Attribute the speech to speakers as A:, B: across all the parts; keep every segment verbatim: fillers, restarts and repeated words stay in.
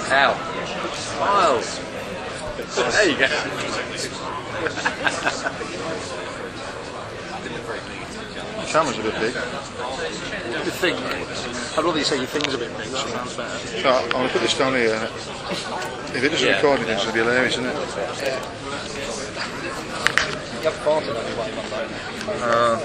A: Ow. Miles. There you go.
B: The camera's a bit big.
C: Your thing. I'd rather you say your thing's a bit big, so it sounds better.
B: So I'm going to put this down here. If it doesn't
A: Yeah.
B: record anything, it's going to be hilarious, isn't it?
C: You have farted on your way one day.
B: Uh,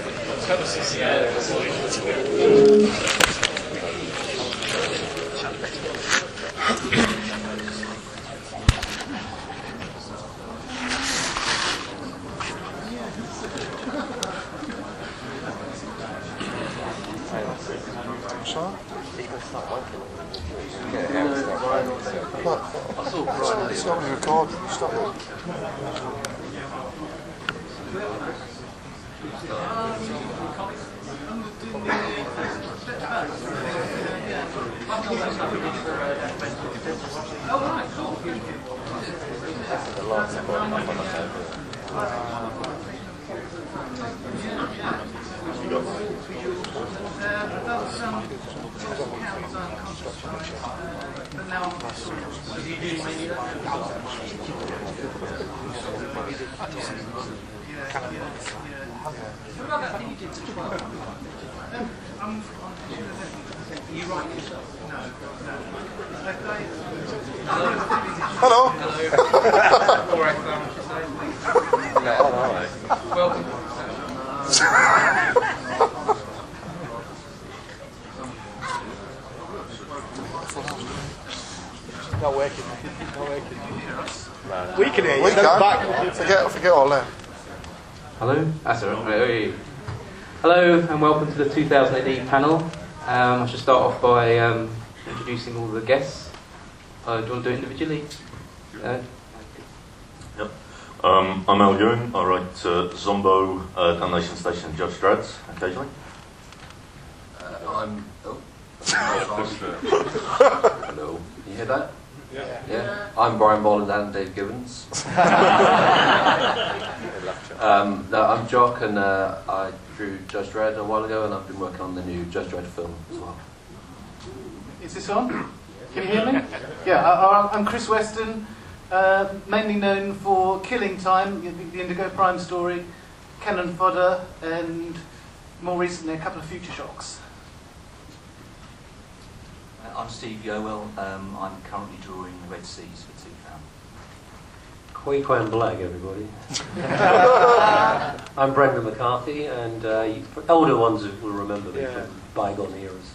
B: It's not going to record. Stop it. Hello.
A: Welcome.
C: Not working. Not working. We can hear you.
B: We
C: No
B: can.
C: background.
B: Forget, forget all that.
D: Hello, that's all right. Hello and welcome to the two thousand A D panel. Um, I should start off by um, introducing all the guests. Uh, do you want to do it individually? Uh,
E: Yep. Um, I'm Al Ewing. I write uh, Zombo, uh, Damnation Station, and Judge Dredd occasionally.
A: Uh, I'm. Oh. Hello. You hear that?
C: Yeah.
A: Yeah. I'm Brian Boland and Dave Gibbons. um, no, I'm Jock, and uh, I drew Judge Dredd a while ago, and I've been working on the new Judge Dredd film as well.
F: Is this on? Can you hear me? Yeah, I, I'm Chris Weston, uh, mainly known for Killing Time, the, the Indigo Prime story, Cannon Fodder, and more recently a couple of Future Shocks.
G: Uh, I'm Steve Yowell. Um, I'm currently drawing Red Seas for Two Fam.
H: Quay Quan Black, everybody. I'm Brendan McCarthy, and uh, you, for older ones will remember me
C: Yeah.
H: from bygone eras.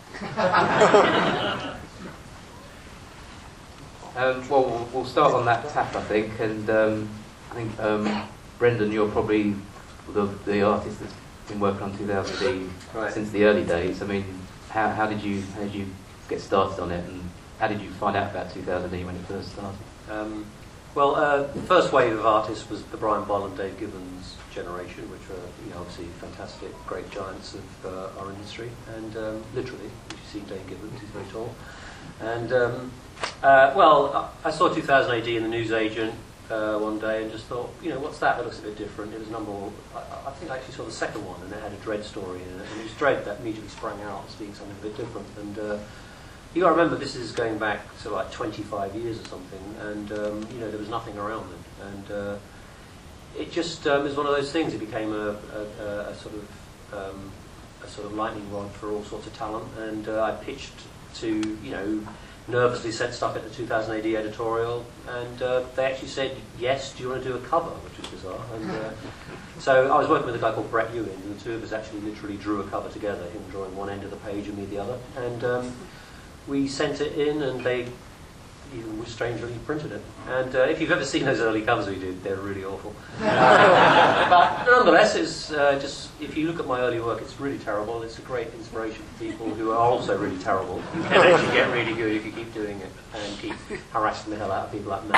D: um, well, well, we'll start on that tap, I think, and um, I think um, Brendan, you're probably the, the artist that's been working on two thousand D
H: Right.
D: since the early days. I mean, how, how did you how did you get started on it, and how did you find out about two thousand D when it first started?
H: Um, well, uh, the first wave of artists was the Brian Boland, Dave Gibbons generation, which were, you know, obviously fantastic, great giants of uh, our industry, and um, literally, as you see Dave Gibbons, he's very tall. And um, uh, well, I I saw two thousand A D in the Newsagent uh, one day, and just thought, you know, what's that? That looks a bit different. It was number, I, I think I actually saw the second one, and it had a Dredd story in it, and it was Dredd that immediately sprang out as being something a bit different. And uh, you got to remember, this is going back to like twenty-five years or something, and um, you know, there was nothing around it, and uh, it just um, is one of those things. It became a, a, a, a sort of um, a sort of lightning rod for all sorts of talent, and uh, I pitched to, you know, nervously sent stuff at the two thousand A D editorial, and uh, they actually said, yes, do you want to do a cover, which was bizarre. And uh, so I was working with a guy called Brett Ewing, and the two of us actually literally drew a cover together, him drawing one end of the page and me the other, and um, we sent it in, and they even strangely printed it. And uh, if you've ever seen those early covers we did, they're really awful. Uh, but nonetheless, it's uh, just, if you look at my early work, it's really terrible. It's a great inspiration for people who are also really terrible. You can actually get really good if you keep doing it and keep harassing the hell out of people like me.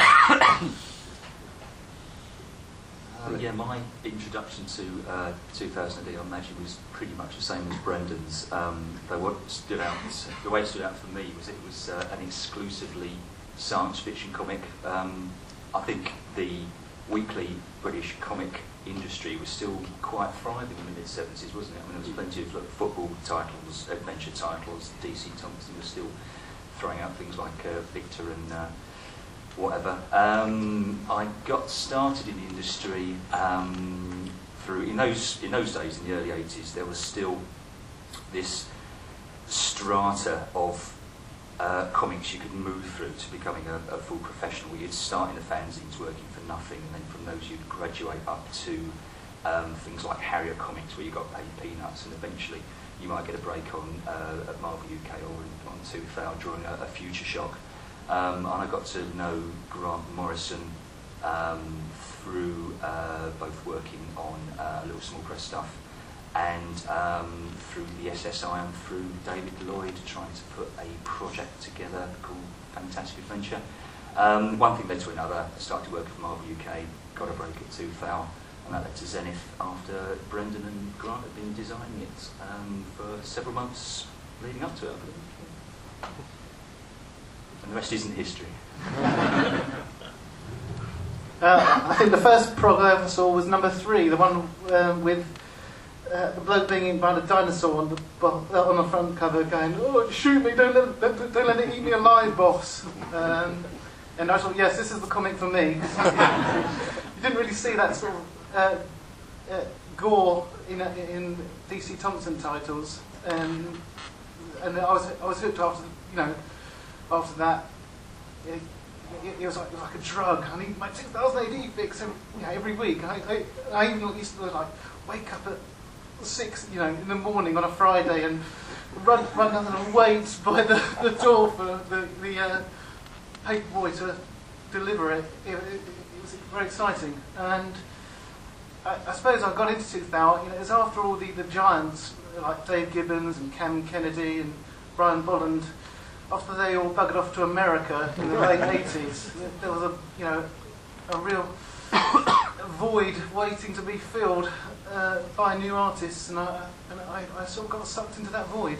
G: Um, yeah, my introduction to uh, two thousand A D, I imagine, was pretty much the same as Brendan's. Um, though what stood out, the way it stood out for me was it was uh, an exclusively science fiction comic. Um, I think the weekly British comic industry was still quite thriving in the mid seventies, wasn't it? I mean, there was plenty of like, football titles, adventure titles. D C Thompson was still throwing out things like uh, Victor and uh, whatever. Um, I got started in the industry um, through in those in those days in the early eighties. There was still this strata of uh, comics you could move through to becoming a, a full professional. You'd start in the fanzines working for nothing, and then from those you'd graduate up to um, things like Harrier Comics, where you got paid peanuts, and eventually you might get a break on uh, at Marvel U K or on Two Foul drawing a, a Future Shock. Um, and I got to know Grant Morrison um, through uh, both working on uh, a little small press stuff and um, through the S S I and through David Lloyd, trying to put a project together called Fantastic Adventure. Um, one thing led to another. I started working for Marvel U K, got a break at Two Foul, and that led to Zenith after Brendan and Grant had been designing it um, for several months leading up to it, I believe. And the rest isn't history.
F: Uh, I think the first prog I ever saw was number three, the one uh, with uh, the bloke being eaten by the dinosaur on the bo- uh, on the front cover, going, "Oh, shoot me! Don't let don't, don't let it eat me alive, boss." Um, and I thought, yes, this is the comic for me. You didn't really see that sort of uh, uh, gore in uh, in D C Thompson titles, um, and I was I was hooked after you know after that. It, It, it, was like, it was like a drug. I need my two thousand A D fix every, you know, every week. I, I, I even used to like wake up at six, you know, in the morning on a Friday and run run down and wait by the, the door for the, the uh, paper boy to deliver it. It, it. it was very exciting. And I, I suppose I got into Two Foul. You know, it was after all the, the giants like Dave Gibbons and Cam Kennedy and Brian Bolland. After they all buggered off to America in the late eighties, there was a you know a real void waiting to be filled uh, by new artists, and I and I, I sort of got sucked into that void.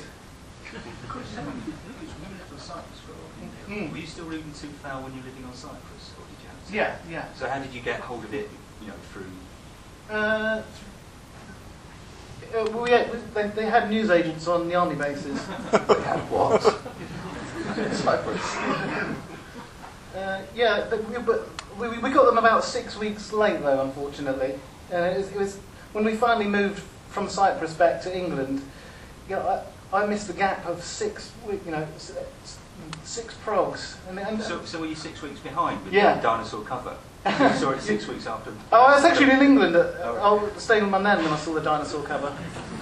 G: Mm. Were you still reading Two Foul when you were living on Cyprus, or did you have to?
F: Yeah, yeah.
G: So how did you get hold of it? You know, through.
F: Uh, uh, well, yeah, they, they had newsagents on the army bases.
A: They had what? Cyprus.
F: Uh, yeah, but we, but we, we got them about six weeks late, though, unfortunately. Uh, it, was, it was when we finally moved from Cyprus back to England. You know, I, I missed a gap of six, you know, six progs. And, and
G: So, so were you six weeks behind with
F: Yeah.
G: the dinosaur cover? You saw it six weeks after.
F: Oh, I was actually in England. At, I was staying with my nan when I saw the dinosaur cover.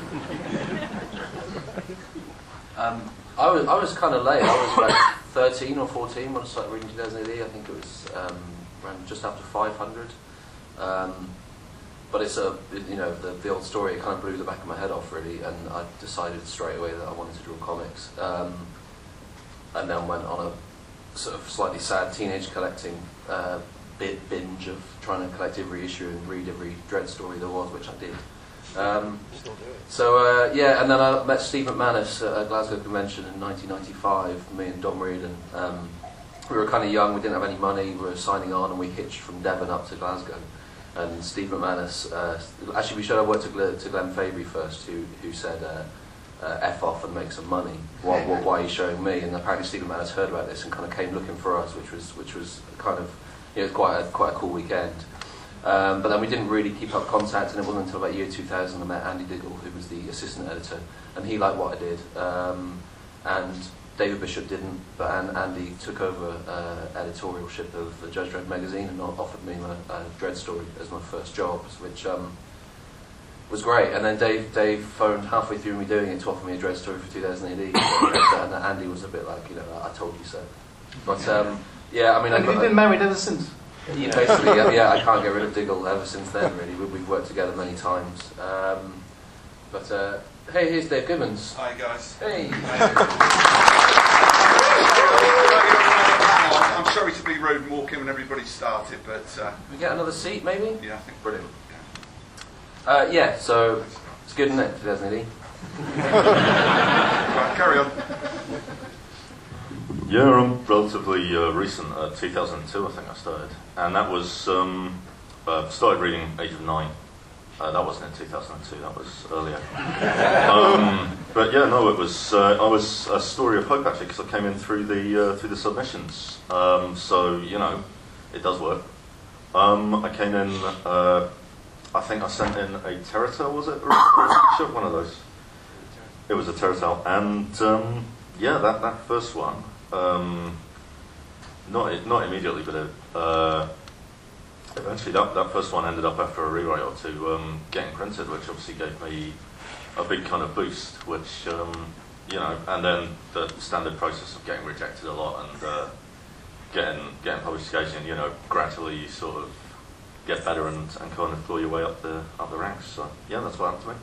A: Um, I was I was kind of late. I was like thirteen or fourteen when I started reading two thousand A D. I think it was um, around just after five hundred. Um, but it's a you know the the old story. It kind of blew the back of my head off really, and I decided straight away that I wanted to draw comics. Um, and then went on a sort of slightly sad teenage collecting uh, bit binge of trying to collect every issue and read every Dread story there was, which I did. Um, so uh, yeah, and then I met Steve McManus at a Glasgow convention in nineteen ninety-five. Me and Dom Reardon. Um, we were kind of young. We didn't have any money. We were signing on, and we hitched from Devon up to Glasgow. And Steve McManus, uh, actually, we should have worked to, Glenn, to Glenn Fabry first, who who said uh, uh, "f off and make some money." What, what, why are you showing me? And apparently Steve McManus heard about this and kind of came looking for us, which was which was kind of you know, it was quite a, quite a cool weekend. Um, but then we didn't really keep up contact, and it wasn't until about year two thousand I met Andy Diggle, who was the assistant editor, and he liked what I did, um, and David Bishop didn't, but An- Andy took over uh, editorialship of the Judge Dredd magazine and offered me my uh, Dredd story as my first job, which um, was great. And then Dave Dave phoned halfway through me doing it to offer me a Dredd story for two thousand A D, and Andy was a bit like, you know, I told you so. But um, yeah, I mean,
F: And
A: I got,
F: you've been married ever since?
A: Yeah, basically, yeah, yeah, I can't get rid of Diggle ever since then, really. We, we've worked together many times. Um, but, uh, hey, here's Dave Gibbons.
I: Hi, guys.
A: Hey.
I: I'm sorry to be rude and walk in when everybody started, but... Uh,
A: we get another seat, maybe?
I: Yeah, I think...
A: Brilliant. Uh, yeah, so, it's good, isn't it, two thousand A D?
I: Right, carry on.
E: Yeah, I'm relatively uh, recent, uh, two thousand two I think I started, and that was, um, uh, started reading age of nine, Uh, that wasn't in two thousand two. That was earlier. um, but yeah, no, it was. Uh, I was a story of hope actually because I came in through the uh, through the submissions. Um, so you know, it does work. Um, I came in. Uh, I think I sent in a Terratel, was it? Or a one of those. It was a Terratel, and um, yeah, that, that first one, um, not not immediately, but it, uh, eventually that, that first one ended up after a rewrite or two um, getting printed, which obviously gave me a big kind of boost, which um, you know, and then the standard process of getting rejected a lot and uh, getting getting published occasionally, you know, gradually you sort of get better and, and kind of claw your way up the up the ranks. So yeah, that's what happened to me.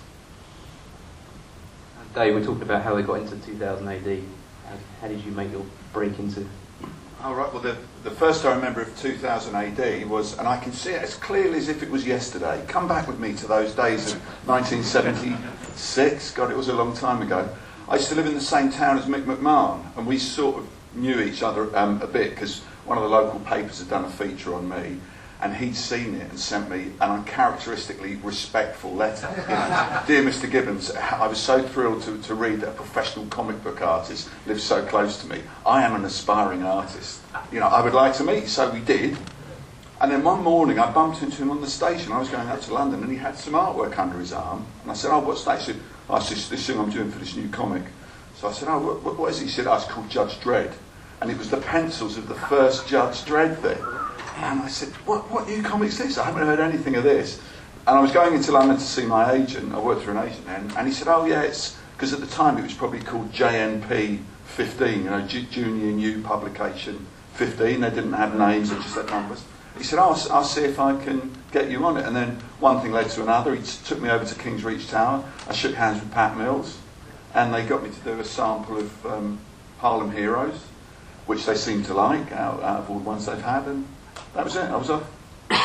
D: Dave, we're talking about how we got into two thousand A D. How, how did you make your break into?
I: Oh, right. Well, the, the first I remember of two thousand A D was, and I can see it as clearly as if it was yesterday. Come back with me to those days of nineteen seventy-six. God, it was a long time ago. I used to live in the same town as Mick McMahon, and we sort of knew each other um, a bit because one of the local papers had done a feature on me. And he'd seen it and sent me an uncharacteristically respectful letter. You know, Dear Mister Gibbons, I was so thrilled to, to read that a professional comic book artist lives so close to me. I am an aspiring artist. You know, I would like to meet you. So we did. And then one morning I bumped into him on the station. I was going out to London and he had some artwork under his arm. And I said, oh, what's that? He said, oh, it's this, this thing I'm doing for this new comic. So I said, oh, what, what is it? He said, oh, it's called Judge Dredd. And it was the pencils of the first Judge Dredd thing. And I said, what, what new comic's this? I haven't heard anything of this. And I was going into London to see my agent. I worked for an agent then. And he said, oh, yeah, it's... Because at the time it was probably called J N P fifteen, you know, J- Junior New Publication fifteen. They didn't have names, they just had numbers. He said, oh, I'll, I'll see if I can get you on it. And then one thing led to another. He t- took me over to King's Reach Tower. I shook hands with Pat Mills. And they got me to do a sample of um, Harlem Heroes, which they seemed to like out, out of all the ones they've had. And that was it. I was off.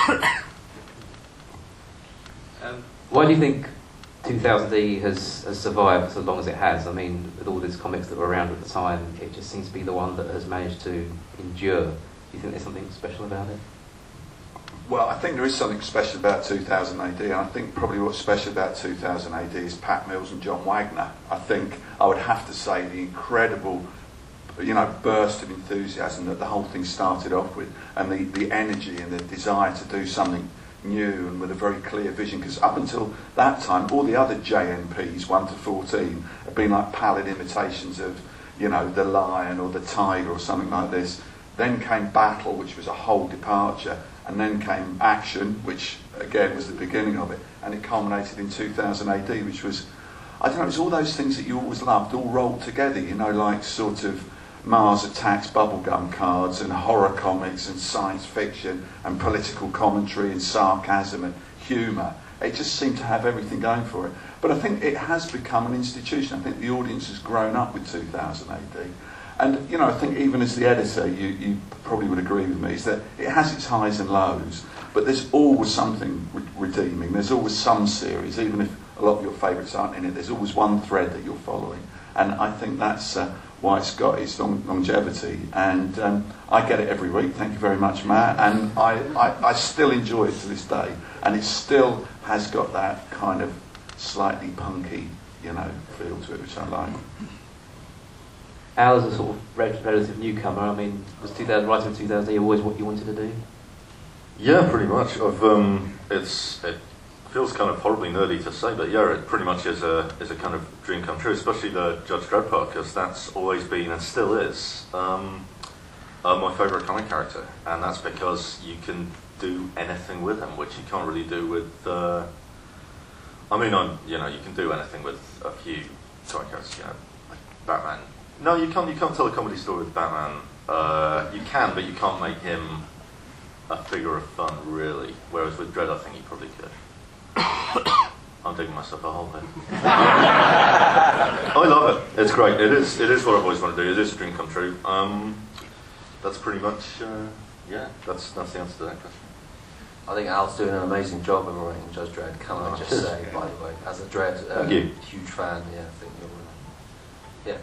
D: um, why do you think two thousand D has, has survived so long as it has? I mean, with all these comics that were around at the time, it just seems to be the one that has managed to endure. Do you think there's something special about it?
I: Well, I think there is something special about two thousand A D, and I think probably what's special about two thousand A D is Pat Mills and John Wagner. I think I would have to say the incredible, you know, burst of enthusiasm that the whole thing started off with, and the, the energy and the desire to do something new and with a very clear vision, because up until that time all the other J N Ps one to fourteen have been like pallid imitations of, you know, the lion or the tiger or something like this. Then came Battle, which was a whole departure, and then came Action, which again was the beginning of it, and it culminated in two thousand A D, which was, I don't know, it was all those things that you always loved all rolled together, you know, like sort of Mars Attacks bubblegum cards and horror comics and science fiction and political commentary and sarcasm and humour. It just seemed to have everything going for it. But I think it has become an institution. I think the audience has grown up with two thousand A D. And, you know, I think even as the editor, you, you probably would agree with me, is that it has its highs and lows, but there's always something re- redeeming. There's always some series, even if a lot of your favourites aren't in it, there's always one thread that you're following. And I think that's uh, why it's got its long- longevity. And um, I get it every week, thank you very much, Matt. And I, I, I still enjoy it to this day. And it still has got that kind of slightly punky, you know, feel to it, which I like.
D: Al, as a sort of relative newcomer, I mean, was two thousand, writing in two thousand always what you wanted to do?
E: Yeah, pretty much. I've um, it's it feels kind of horribly nerdy to say, but yeah, it pretty much is a is a kind of dream come true, especially the Judge Dredd part, because that's always been and still is um, uh, my favourite comic character, and that's because you can do anything with him, which you can't really do with. Uh, I mean, I'm you know you can do anything with a few comic characters, you know, like Batman. No, you can't. You can't tell a comedy story with Batman. Uh, you can, but you can't make him a figure of fun, really. Whereas with Dredd, I think you probably could. I'm digging myself a hole here. I love it. It's great. It is. It is what I've always wanted to do. It is a dream come true. Um, that's pretty much. Uh, yeah. That's that's the answer to that question.
A: I think Al's doing an amazing job in writing Judge Dredd. Can I just say, by the way, as a Dredd, um,
E: Thank you.
A: huge fan. Yeah, I think you're. Uh, yeah.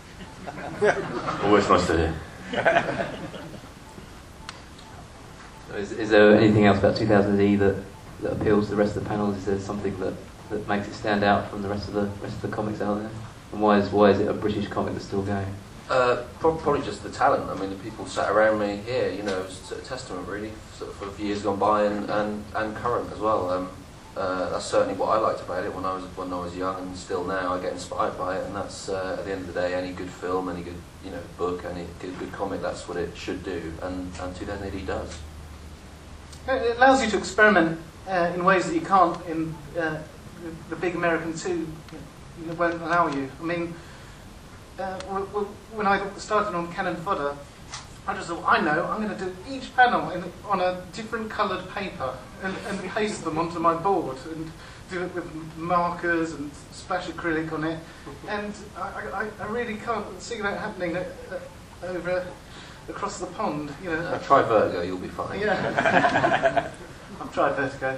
E: Always nice to hear.
D: Is, is there anything else about two thousand A D that, that appeals to the rest of the panels? Is there something that, that makes it stand out from the rest of the rest of the comics out there? And why is why is it a British comic that's still going?
A: Uh, pro- probably just the talent. I mean, the people sat around me here, you know, it's a testament really, sort of for years gone by and, and, and current as well. Um, uh, that's certainly what I liked about it when I was when I was young, and still now I get inspired by it. And that's uh, at the end of the day, any good film, any good you know book, any good, good comic, that's what it should do. And, and two thousand A D does.
F: It allows you to experiment uh, in ways that you can't in uh, the, the big American two. You know, won't allow you. I mean. Uh, w- w- when I started on Cannon Fodder, I just thought, I know, I'm going to do each panel in, on a different coloured paper and, and paste them onto my board and do it with markers and splash acrylic on it. And I, I, I really can't see that happening uh, uh, over across the pond. You know.
A: Uh, try Vertigo, you'll be fine.
F: Yeah. I've tried Vertigo.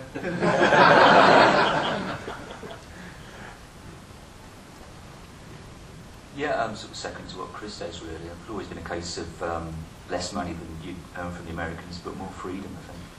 G: Yeah, um, sort of second to what Chris says, really. It's always been a case of um, less money than you earn from the Americans, but more freedom,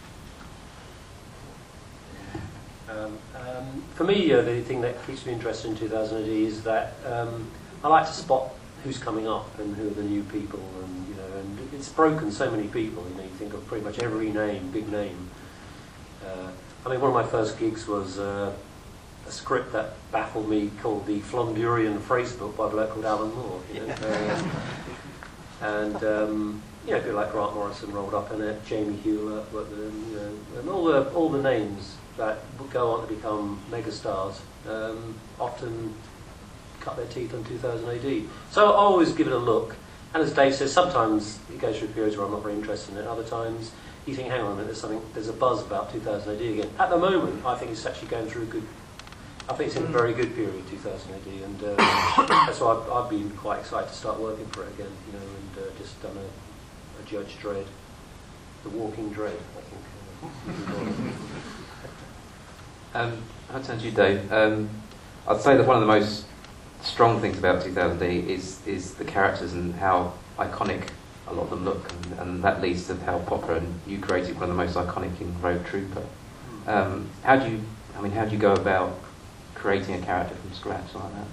G: I think.
H: Um, um, for me, uh, the thing that keeps me interested in two thousand A D is that um, I like to spot who's coming up and who are the new people, and you know, and it's broken so many people. You know, you think of pretty much every name, big name. Uh, I mean, one of my first gigs was uh, a script that baffled me called the Flondurian Phrase Book by a bloke called Alan Moore. You know? uh, and um, you know, people like Grant Morrison rolled up in it, Jamie Hewlett, worked with him, you know, and all the all the names that would go on to become megastars um, often cut their teeth on two thousand A D. So I always give it a look. And as Dave says, sometimes it goes through periods where I'm not very interested in it. Other times you think, hang on a minute, there's something, there's a buzz about two thousand A D again. At the moment, I think it's actually going through a good. I think it's in a very good period, two thousand A D, and uh, that's why I've, I've been quite excited to start working for it again, you know, and uh, just done a, a Judge Dredd, The Walking Dread, I think.
D: Um, I'll turn to you, Dave. Um, I'd say that one of the most strong things about two thousand A D is is the characters and how iconic a lot of them look, and, and that leads to how Popper and you created one of the most iconic in Rogue Trooper. Um, how do you, I mean, how do you go about creating a character from scratch like that?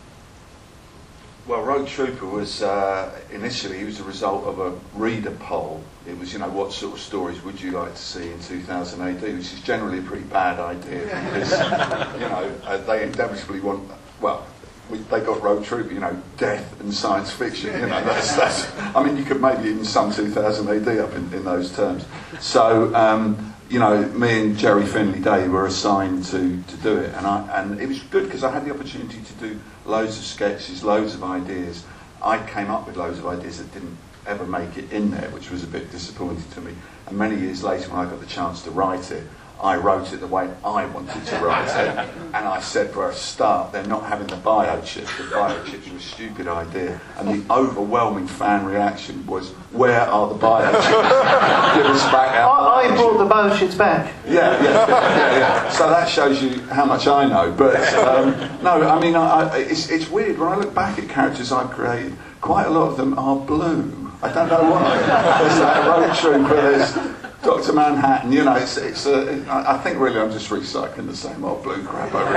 I: Well, Rogue Trooper was uh, initially he was a result of a reader poll. It was, you know, what sort of stories would you like to see in two thousand A D, which is generally a pretty bad idea because, you know, uh, they inevitably want, well, we, they got Rogue Trooper, you know, death and science fiction, you know, that's, that's I mean, you could maybe even sum two thousand A D up in, in those terms. So, um, you know, me and Jerry Finley Day were assigned to, to do it, and I and it was good because I had the opportunity to do loads of sketches, loads of ideas. I came up with loads of ideas that didn't ever make it in there, which was a bit disappointing to me. And many years later, when I got the chance to write it, I wrote it the way I wanted to write it, and I said for a start, they're not having the biochips. The biochips were a stupid idea, and the overwhelming fan reaction was, "Where are the biochips? Give us back our
F: I, I
I: biochips."
F: brought the biochips back.
I: Yeah, yeah, yeah, yeah. So that shows you how much I know. But um, no, I mean, I, I, it's it's weird when I look back at characters I've created. Quite a lot of them are blue. I don't know why. There's that Rogue Trooper. There's Doctor Manhattan, you know, it's, it's uh, I think really I'm just recycling the same old blue crap over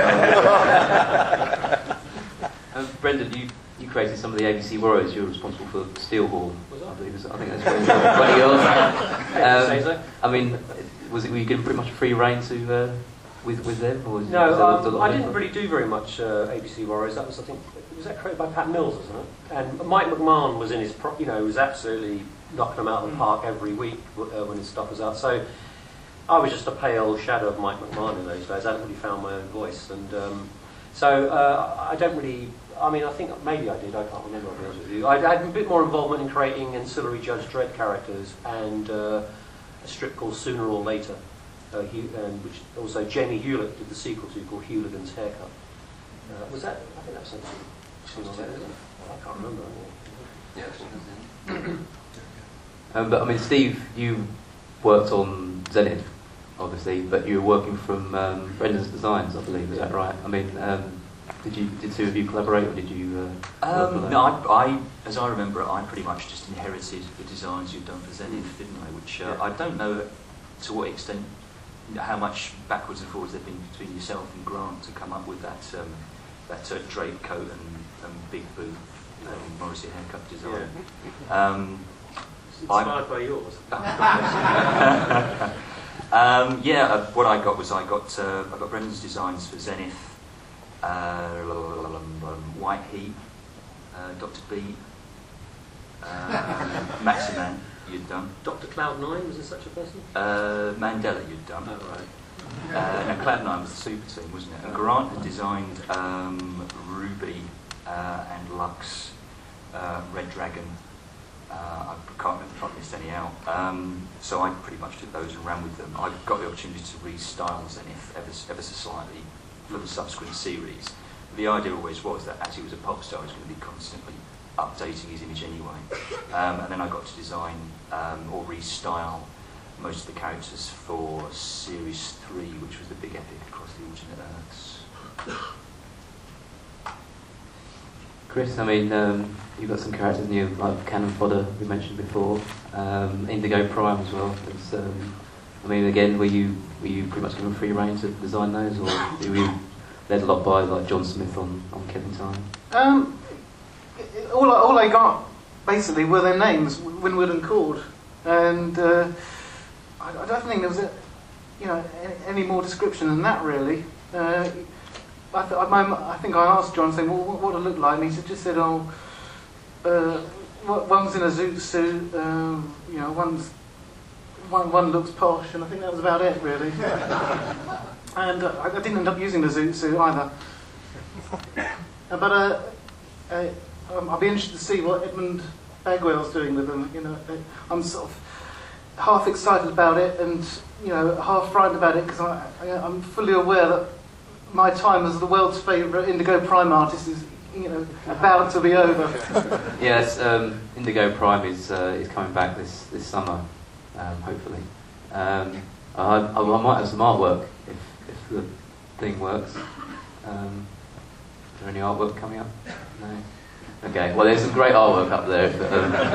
I: and over.
D: Um, Brendan, you, you created some of the A B C Warriors. You're responsible for Steelhall, I believe. Is, I think that's one of yours. Um, I mean, was it, were you given pretty much free rein to uh, with with them? Or was,
H: No,
D: was there
H: um,
D: a lot
H: I
D: of
H: didn't
D: input?
H: really do very much uh, A B C Warriors. That was, I think, was that created by Pat Mills, wasn't it? And Mike McMahon was in his, pro- you know, was absolutely knocking them out of the park every week uh, when his stuff was out. So I was just a pale shadow of Mike McMahon in those days. I hadn't really found my own voice, and um, so uh, I don't really. I mean, I think maybe I did. I can't remember. To be honest with you, I had a bit more involvement in creating ancillary Judge Dredd characters and uh, a strip called Sooner or Later, uh, Hugh, and which also Jamie Hewlett did the sequel to, called Hewligan's Haircut. Uh, was that? I think that was something. Sooner or Later, isn't it? I can't remember.
A: Yeah.
D: Um, but I mean, Steve, you worked on Zenith, obviously, but you were working from um, Brendan's Designs, I believe. Is that right? I mean, um, did you did two of you collaborate, or did you? Uh, work
G: Um,
D: on
G: no,
D: that?
G: I, I, as I remember it, I pretty much just inherited the designs you'd done for Zenith, didn't I? Which uh, I don't know to what extent, you know, how much backwards and forwards there have been between yourself and Grant to come up with that um, that uh, drape coat and, and big boot and Morrissey haircut design.
H: Yeah.
G: Um,
H: Inspired
G: I'm-
H: by yours.
G: um, yeah, uh, what I got was I got uh, I got Brendan's designs for Zenith, uh, um, White Heat, uh, Doctor Beat, uh, Maximan you'd done,
H: Doctor Cloud Nine, was there such a person?
G: uh, Mandela you'd done.
H: Oh, right.
G: Uh, no, Cloud Nine was the super team, wasn't it? And Grant had designed um, Ruby uh, and Lux, uh, Red Dragon. Uh, I can't remember if I missed any out. Um, so I pretty much took those and ran with them. I got the opportunity to restyle Zenith ever, ever so slightly for the subsequent series. The idea always was that as he was a pop star, he was going to be constantly updating his image anyway. Um, and then I got to design um, or restyle most of the characters for Series three, which was the big epic across the alternate Earths.
D: Chris, I mean, um, you've got some characters in you, like Cannon Fodder, we mentioned before, um, Indigo Prime as well. It's, um, I mean, again, were you were you pretty much given free rein to design those, or were you led a lot by like John Smith on, on Killing Time?
F: Um, all, I- all I got basically were their names, Winwood and Cord, and uh, I, I don't think there was a, you know any, any more description than that really. Uh, I, th- I, my, I think I asked John, saying, "Well, what, what would it look like?" And he just said, "Oh, uh, one's in a zoot suit, um, you know, one's one one looks posh," and I think that was about it really. And uh, I, I didn't end up using the zoot suit either. Uh, but uh, uh, um, I'll be interested to see what Edmund Bagwell's doing with them. You know, uh, I'm sort of half excited about it, and you know, half frightened about it because I, I, I'm fully aware that my time as the world's favourite Indigo Prime artist is, you know, about to be over.
D: Yes, um, Indigo Prime is uh, is coming back this this summer, um, hopefully. Um, I, I, I might have some artwork if if the thing works. Um, is there any artwork coming up? No. Okay. Well, there's some great artwork up there. If,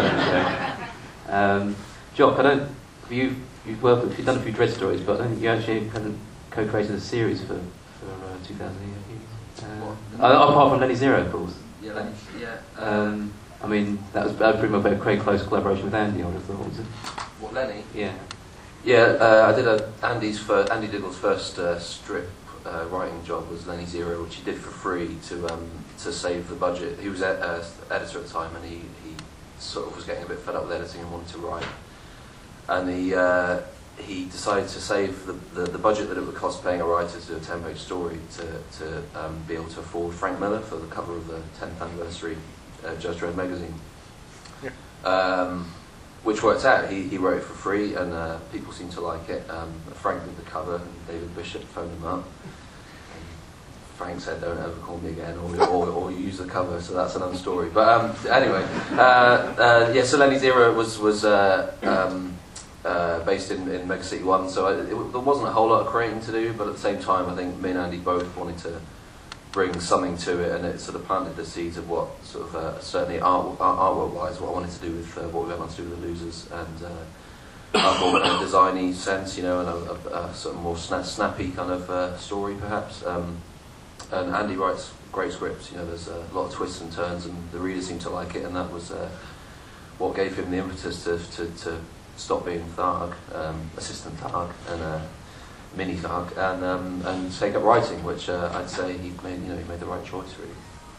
D: um, um, Jock, I don't. You you've worked. You've done a few Dread stories, but I don't think you actually kind of co-created a series for. For uh, two thousand eight, uh, uh, apart from Lenny Zero, of course.
A: Yeah, Lenny, yeah.
D: Um, I mean, that was, that was pretty much a very close collaboration with Andy, I would have thought, was it?
A: What, Lenny?
D: Yeah.
A: Yeah, uh, I did a Andy's first, Andy Diggle's first uh, strip uh, writing job was Lenny Zero, which he did for free to um, to save the budget. He was ed- uh, editor at the time, and he, he sort of was getting a bit fed up with editing and wanted to write. And he uh, he decided to save the, the, the budget that it would cost paying a writer to do a ten-page story to, to um, be able to afford Frank Miller for the cover of the tenth anniversary uh, Judge Dredd magazine.
B: Yeah.
A: Um, which worked out. He, he wrote it for free, and uh, people seemed to like it. Um, Frank did the cover, and David Bishop phoned him up. And Frank said, "Don't ever call me again, or, or, or you use the cover." So that's another story. But um, anyway, uh, uh, yeah. So Lenny Zero was was uh, um, uh, based in, in Mega City One. So I, it, there wasn't a whole lot of creating to do, but at the same time, I think me and Andy both wanted to bring something to it, and it sort of planted the seeds of what sort of uh, certainly art, art artwork wise, what I wanted to do with uh, what we went on to do with the Losers, and uh, a more in a designy sense, you know, and a, a, a sort of more sna- snappy kind of uh, story perhaps. Um, and Andy writes great scripts. You know, there's a lot of twists and turns, and the readers seem to like it, and that was uh, what gave him the impetus to to, to stop being Tharg, um, assistant Tharg, and uh, mini Tharg, and um, and take up writing, which uh, I'd say he made, you know, he made the right choice really.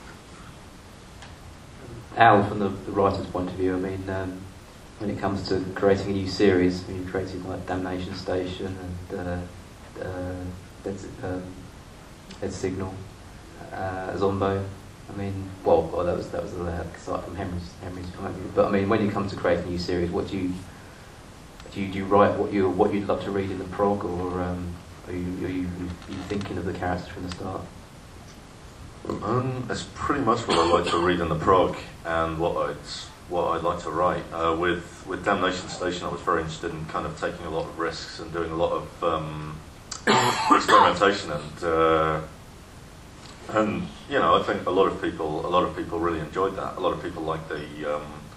D: Al, from the, the writer's point of view, I mean, um, when it comes to creating a new series, you created like Damnation Station and uh, uh, Dead, um, Dead Signal, uh, Zombo. I mean, well, well, that was that was the site from Henry's Henry's point of view. But I mean, when you come to create a new series, what do you do? You, do you write what you what you'd love to read in the prog, or um, are you are you, are you thinking of the characters from the start?
E: Um, it's pretty much what I like to read in the prog, and what I'd what I'd like to write. Uh, with with Damnation Station, I was very interested in kind of taking a lot of risks and doing a lot of um, experimentation, and uh, and you know, I think a lot of people a lot of people really enjoyed that. A lot of people like the um,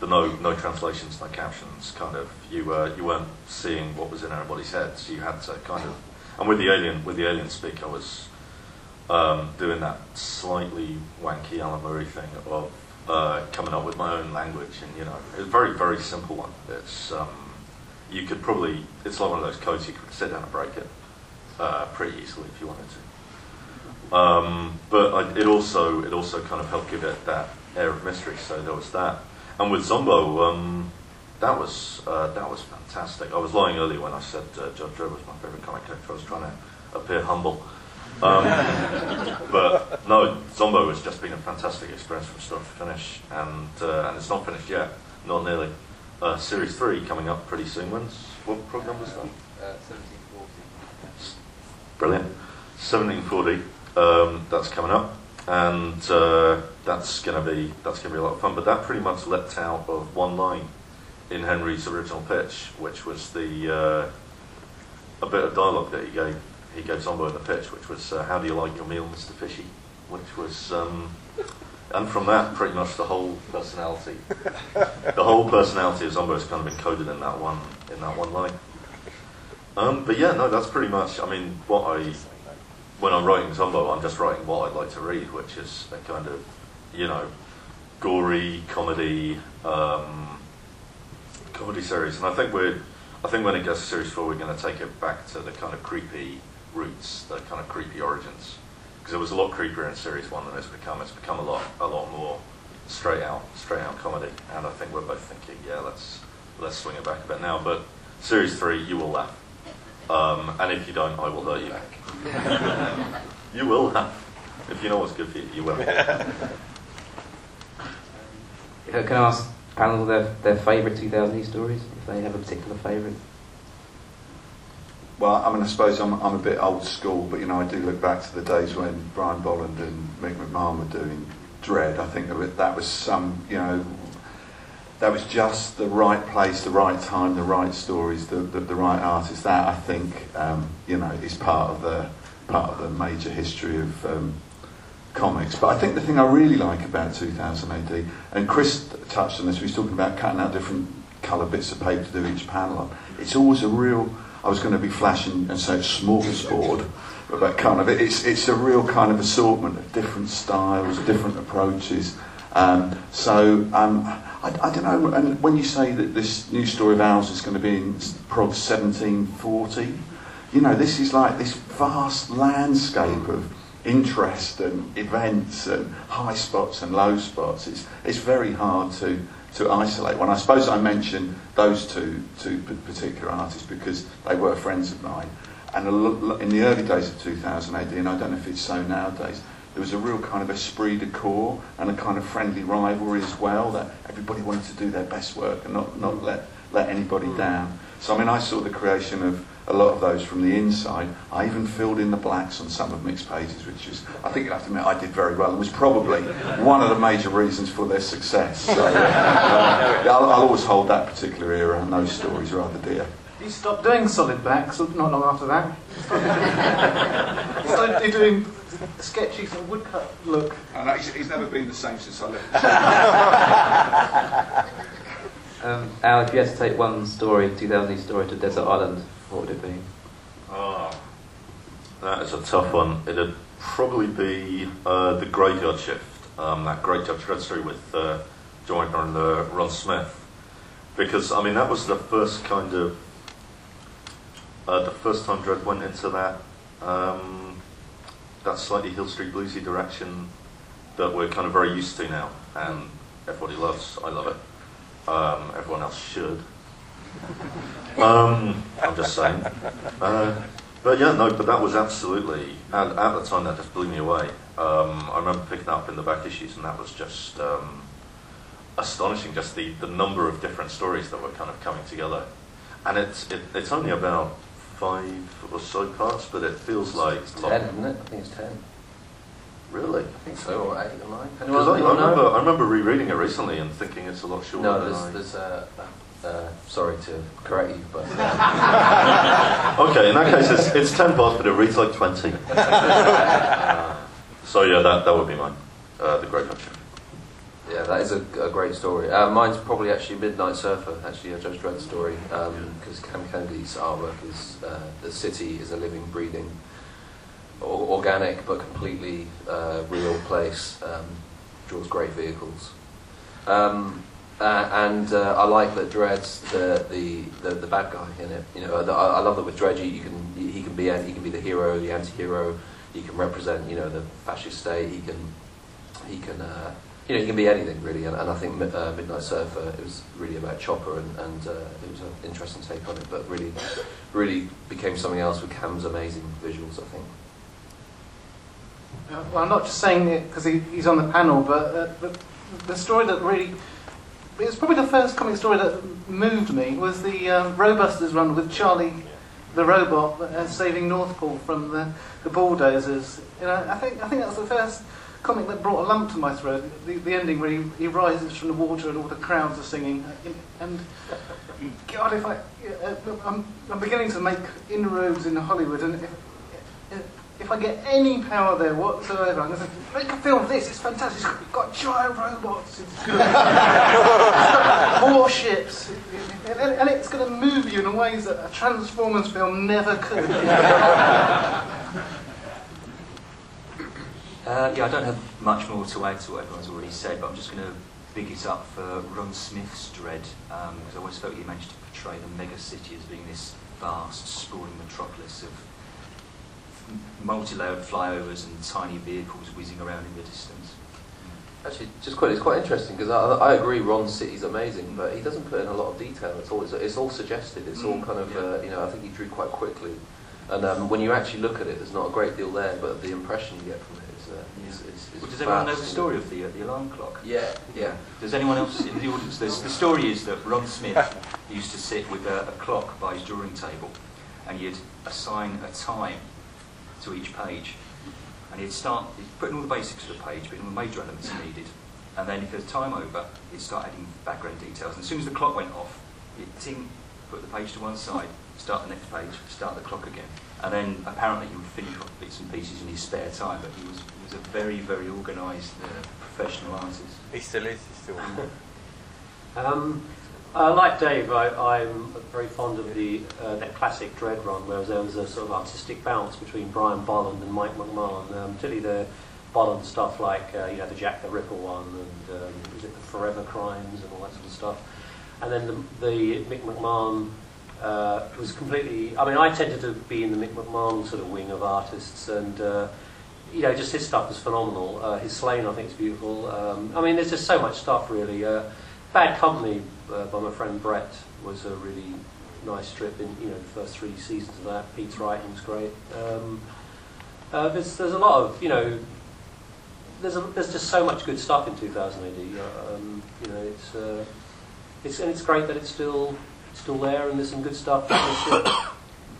E: the no no translations, no captions. Kind of you uh, you weren't seeing what was in everybody's heads. You had to kind of, and with the alien with the alien speak, I was um, doing that slightly wanky Alan Murray thing of uh, coming up with my own language, and you know, it's a very very simple one. It's um, you could probably it's like one of those codes you could sit down and break it uh, pretty easily if you wanted to. Um, but I, it also it also kind of helped give it that air of mystery. So there was that, and with Zombo, um, that was uh, that was fantastic. I was lying earlier when I said uh, Judge Dredd was my favourite comic character. I was trying to appear humble, um, but no, Zombo has just been a fantastic experience from start to finish, and uh, and it's not finished yet, not nearly. Uh, series three coming up pretty soon. When's what program was that?
D: Uh, seventeen forty.
E: Brilliant. seventeen forty. Um, that's coming up, and uh, that's going to be that's going to be a lot of fun. But that pretty much leapt out of one line in Henry's original pitch, which was the uh, a bit of dialogue that he gave he gave Zombo in the pitch, which was uh, "How do you like your meal, Mister Fishy?" Which was, um, and from that, pretty much the whole personality, the whole personality of Zombo has kind of encoded in that one in that one line. Um, but yeah, no, that's pretty much. I mean, what I. When I'm writing Zombo, I'm just writing what I'd like to read, which is a kind of, you know, gory comedy, um, comedy series. And I think we're, I think when it gets to series four, we're going to take it back to the kind of creepy roots, the kind of creepy origins, because it was a lot creepier in series one than it's become. It's become a lot, a lot more straight out, straight out comedy. And I think we're both thinking, yeah, let's let's swing it back a bit now. But series three, you will laugh. Um, and if you don't, I will hurt you. You will have. If you know what's good for you, you will.
D: Uh, Can I ask panel their, their favourite two thousand E stories, if they have a particular favourite?
I: Well, I mean, I suppose I'm, I'm a bit old school, but, you know, I do look back to the days when Brian Bolland and Mick McMahon were doing Dredd. I think of it, that was some, you know, that was just the right place, the right time, the right stories, the the, the right artist. That, I think, um, you know, is part of the part of the major history of um, comics. But I think the thing I really like about two thousand A D, and Chris touched on this, we was talking about cutting out different colour bits of paper to do each panel on. It's always a real, I was going to be flashing and say smorgasbord, but that kind of, it's, it's a real kind of assortment of different styles, different approaches. Um, so, um, I, I don't know, and when you say that this new story of ours is going to be in prog seventeen forty, you know, this is like this vast landscape of interest and events and high spots and low spots. It's it's very hard to, to isolate one. I suppose I mentioned those two, two particular artists because they were friends of mine. And a lo- in the early days of two thousand A D, and I don't know if it's so nowadays, there was a real kind of esprit de corps and a kind of friendly rivalry as well, that everybody wanted to do their best work and not, not let, let anybody down. So, I mean, I saw the creation of a lot of those from the inside. I even filled in the blacks on some of Mick's pages, which is, I think you have to admit, I did very well. It was probably one of the major reasons for their success. So, uh, I'll, I'll always hold that particular era and those stories rather dear.
F: He stopped doing solid backs not long after that. He started doing sketchy sort of woodcut look.
I: I know, he's, he's never been the same since I left.
D: Um, Al, if you had to take one story, two thousand E story to Desert Island, what would it be?
E: Oh, that is a tough one. It'd probably be uh, the Graveyard Shift, um, that great Judge Dredd story with uh, John Wagner and uh, Ron Smith, because I mean that was the first kind of uh, the first time Dredd went into that um, that slightly Hill Street bluesy direction that we're kind of very used to now, and everybody loves. I love it. Um, everyone else should. Um, I'm just saying. Uh, but yeah, no, but that was absolutely, at, at the time that just blew me away. Um, I remember picking up in the back issues and that was just um, astonishing, just the, the number of different stories that were kind of coming together. And it's it, it's only about five or so parts, but it feels like...
A: It's ten, isn't it? I think it's ten.
E: Really?
A: I think so, or eight or nine.
E: Because I, I, remember, I remember rereading it recently and thinking it's a lot shorter
A: No,
E: than
A: there's,
E: I...
A: there's uh, uh, sorry to correct you, but... Uh,
E: Okay, in that case it's, it's ten parts, but it reads like twenty. uh, so yeah, that, that would be mine. Uh, the Great Picture.
A: Yeah, that is a, a great story. Uh, mine's probably actually Midnight Surfer, actually a Judge Dredd story, because Cam Kennedy's artwork is uh, the city is a living, breathing, or, organic but completely uh, real place. Um, draws great vehicles, um, uh, and uh, I like that Dredd's the, the, the, the bad guy in it. You know, the, I, I love that with Dredd you can he can be he can be the hero, the anti-hero. He can represent you know the fascist state. He can he can. Uh, You know, he can be anything really, and, and I think uh, Midnight Surfer, it was really about Chopper, and, and uh, it was an interesting take on it, but really, really became something else with Cam's amazing visuals, I think.
F: Uh, well, I'm not just saying it because he, he's on the panel, but uh, the, the story that really, it was probably the first comic story that moved me, was the um, Robusters run with Charlie the robot uh, saving North Pole from the, the bulldozers. You know, I think I think that's the first comic that brought a lump to my throat. The, the ending where he, he rises from the water and all the crowds are singing. And God, if I, uh, I'm, I'm beginning to make inroads in Hollywood, and if, if, if I get any power there whatsoever, I'm going to say, make a film of this. It's fantastic. It's got giant robots. It's got warships, and, and it's going to move you in ways that a Transformers film never could.
G: Uh, yeah, I don't have much more to add to what everyone's already said, but I'm just going to big it up for Ron Smith's Dredd, because um, I always felt he managed to portray the mega city as being this vast, sprawling metropolis of multi-layered flyovers and tiny vehicles whizzing around in the distance.
A: Actually, just quite, it's quite interesting, because I, I agree Ron's city's amazing, but he doesn't put in a lot of detail at all. It's, it's all suggested, it's all kind of,
G: Yeah.
A: uh, you know, I think he drew quite quickly. And um, when you actually look at it, there's not a great deal there, but the impression you get from it is... Uh,
G: Yeah.
A: is, is, is
G: Well, does everyone know
A: vast,
G: the
A: you
G: story of the, uh, the alarm clock?
A: Yeah, yeah.
G: Does anyone else in the audience? There's, the story is that Ron Smith used to sit with a, a clock by his drawing table, and he'd assign a time to each page, and he'd start he'd put in all the basics of the page, but in all the major elements he needed, and then if there's time over, he'd start adding background details. And as soon as the clock went off, he'd ting, put the page to one side, start the next page, start the clock again, and then apparently he would finish off bits and pieces in his spare time. But he was he was a very very organised uh, professional artist.
B: He still is, he's still
H: Um, uh, like Dave, I, I'm very fond of the uh, that classic Dredd run, where there was a sort of artistic balance between Brian Bolland and Mike McMahon. Um, particularly the Bolland stuff, like uh, you know the Jack the Ripper one, and um, was it the Forever Crimes and all that sort of stuff. And then the, the Mick McMahon uh, was completely. I mean, I tended to be in the Mick McMahon sort of wing of artists, and uh, you know, just his stuff was phenomenal. Uh, his Slain, I think, is beautiful. Um, I mean, there's just so much stuff, really. Uh, Bad Company uh, by my friend Brett was a really nice strip. In you know, the first three seasons of that, Pete's writing was great. Um, uh, there's there's a lot of you know. There's a, there's just so much good stuff in two thousand A D. Uh, um, you know, it's uh, it's and it's great that it's still still there, and there's some good stuff. Oh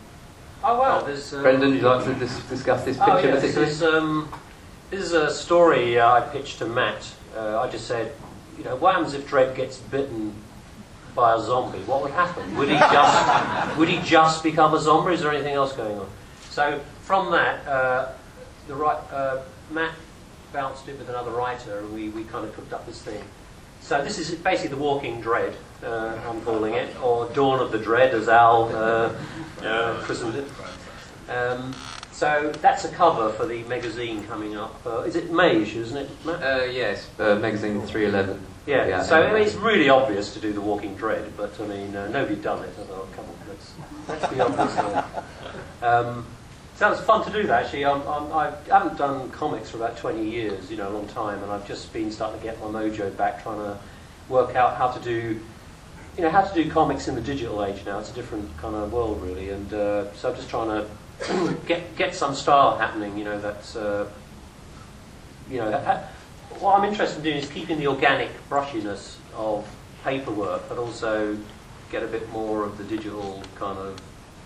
H: wow, there's. Um,
D: Brendan, would you like to dis- discuss this picture
H: oh, yeah, this
D: particularly?
H: is um, this is a story uh, I pitched to Matt. Uh, I just said, you know, what happens if Dredd gets bitten by a zombie? What would happen? Would he just would he just become a zombie? Is there anything else going on? So from that, uh, the right uh, Matt bounced it with another writer, and we, we kind of cooked up this thing. So this is basically the Walking Dread, uh, I'm calling it, or Dawn of the Dread, as Al uh, uh, christened it. Um, so that's a cover for the magazine coming up. Uh, is it May issue, isn't it, Matt?
D: Uh, yes, uh, magazine three eleven.
H: Yeah,
D: Yeah,
H: so I
D: anyway.
H: mean, it's really obvious to do the Walking Dread, but I mean, uh, nobody had done it. I thought, come on, let's, let's be obvious there. Um, so it was fun to do that, actually. I'm, I'm, I haven't done comics for about twenty years, you know, a long time, and I've just been starting to get my mojo back, trying to work out how to do, you know, how to do comics in the digital age now. It's a different kind of world, really, and uh, so I'm just trying to get get some style happening, you know, that's, uh, you know, ha- what I'm interested in doing is keeping the organic brushiness of paperwork, but also get a bit more of the digital kind of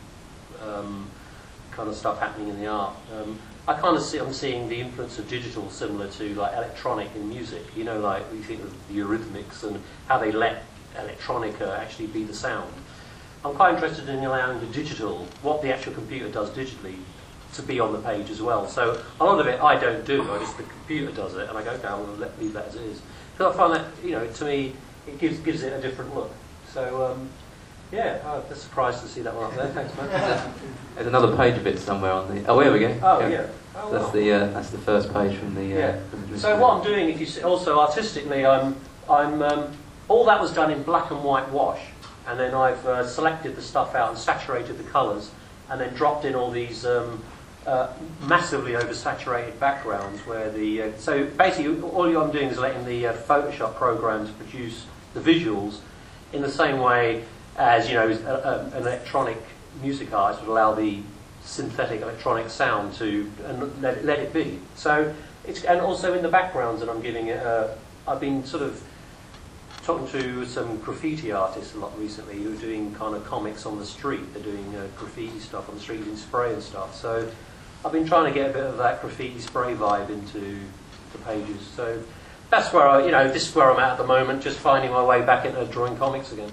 H: um, kind of stuff happening in the art. Um, I kind of see I'm seeing the influence of digital similar to like electronic in music. You know, like we think of the Eurythmics and how they let electronica actually be the sound. I'm quite interested in allowing the digital, what the actual computer does digitally, to be on the page as well. So a lot of it I don't do, I just the computer does it, and I go, okay, I'll let, leave that as it is. Because I find that, you know, to me, it gives gives it a different look. So, um, yeah, I was surprised to see that one up there. Thanks, man.
D: There's another page of it somewhere on the. Oh, here we go.
H: Oh, yeah. Oh,
D: That's
H: well.
D: the uh, that's the first page from the. Uh,
H: Yeah.
D: from the
H: So what I'm doing, if you see, also artistically, I'm I'm um, all that was done in black and white wash, and then I've uh, selected the stuff out and saturated the colours, and then dropped in all these um, uh, massively oversaturated backgrounds where the uh, so basically all I'm doing is letting the uh, Photoshop program to produce the visuals in the same way as, you know, a, a, an electronic music artist would allow the synthetic electronic sound to and let it, let it be. So it's, and also in the backgrounds that I'm giving it, uh, I've been sort of talking to some graffiti artists a lot recently who are doing kind of comics on the street. They're doing uh, graffiti stuff on the street using spray and stuff. So I've been trying to get a bit of that graffiti spray vibe into the pages. So that's where I, you know, this is where I'm at at the moment, just finding my way back into drawing comics again.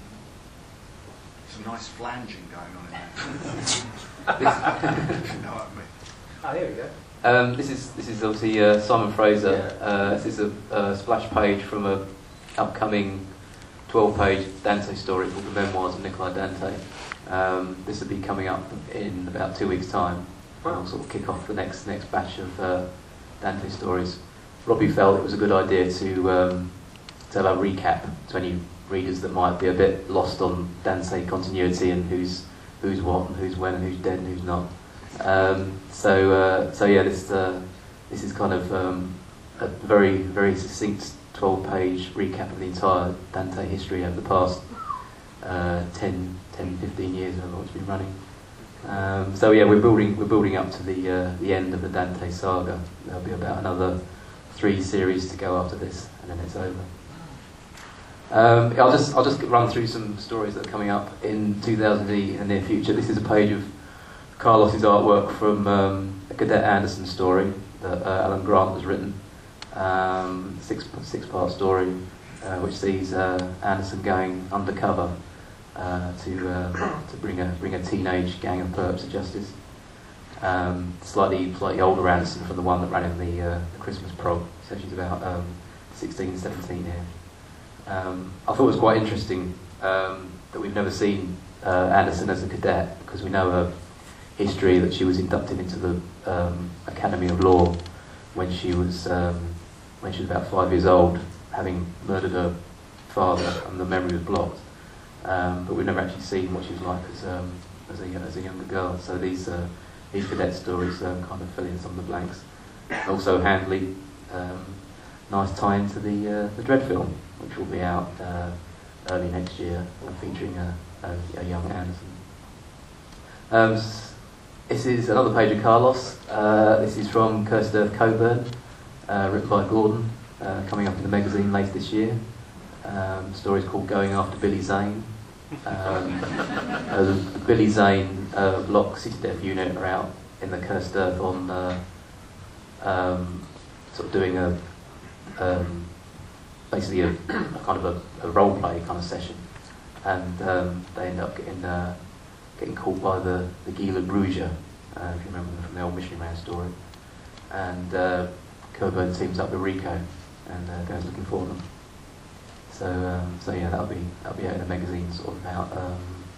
I: Some nice flanging going on in there.
D: This,
I: You know what I mean?
H: Oh, here we go.
D: um, this is this is obviously uh, Simon Fraser.
H: Yeah.
D: Uh, this is a, a splash page from a upcoming twelve-page Dante story called The Memoirs of Niccolo Dante. Um, this will be coming up in about two weeks' time. And I'll sort of kick off the next next batch of uh, Dante stories. Robbie felt it was a good idea to um, to have a recap to any readers that might be a bit lost on Dante continuity and who's who's what and who's when and who's dead and who's not. Um, so uh, so yeah, this uh, this is kind of um, a very very succinct twelve-page recap of the entire Dante history over the past uh, ten, fifteen years of what's been running. Um, so yeah, we're building we're building up to the uh, the end of the Dante saga. There'll be about another three series to go after this, and then it's over. Um, I'll just I'll just run through some stories that are coming up in two thousand in the near future. This is a page of Carlos's artwork from um, a Cadet Anderson story that uh, Alan Grant has written. Um, six six part story uh, which sees uh, Anderson going undercover uh, to uh, to bring a bring a teenage gang of perps to justice. Um, slightly slightly older Anderson from the one that ran in the, uh, the Christmas prog, so she's about um, sixteen, seventeen here. Um, I thought it was quite interesting um, that we've never seen uh, Anderson as a cadet, because we know her history that she was inducted into the um, Academy of Law when she was um, when she was about five years old, having murdered her father, and the memory was blocked. Um, but we've never actually seen what she was like as um, as a as a younger girl. So these uh, these cadet stories um, kind of fill in some of the blanks. Also, Handley, um, nice tie into the uh, the Dread film, which will be out uh, early next year, and featuring a, a, a young Anderson. Um, this is another page of Carlos. Uh, this is from Cursed Earth Coburn, uh, written by Gordon, uh, coming up in the magazine later this year. Um, the story's called Going After Billy Zane. Um, uh, the, the Billy Zane uh, Block City Death unit are out in the Cursed Earth on uh, um, sort of doing a um, basically a, a kind of a, a role play kind of session, and um, they end up getting uh, getting caught by the the Gila Bruja, uh, if you remember them from the old Missionary Man story, and uh, Coburn teams up with Rico and uh, goes looking for them. So um, so yeah, that'll be that'll be out in the magazine sort of about um,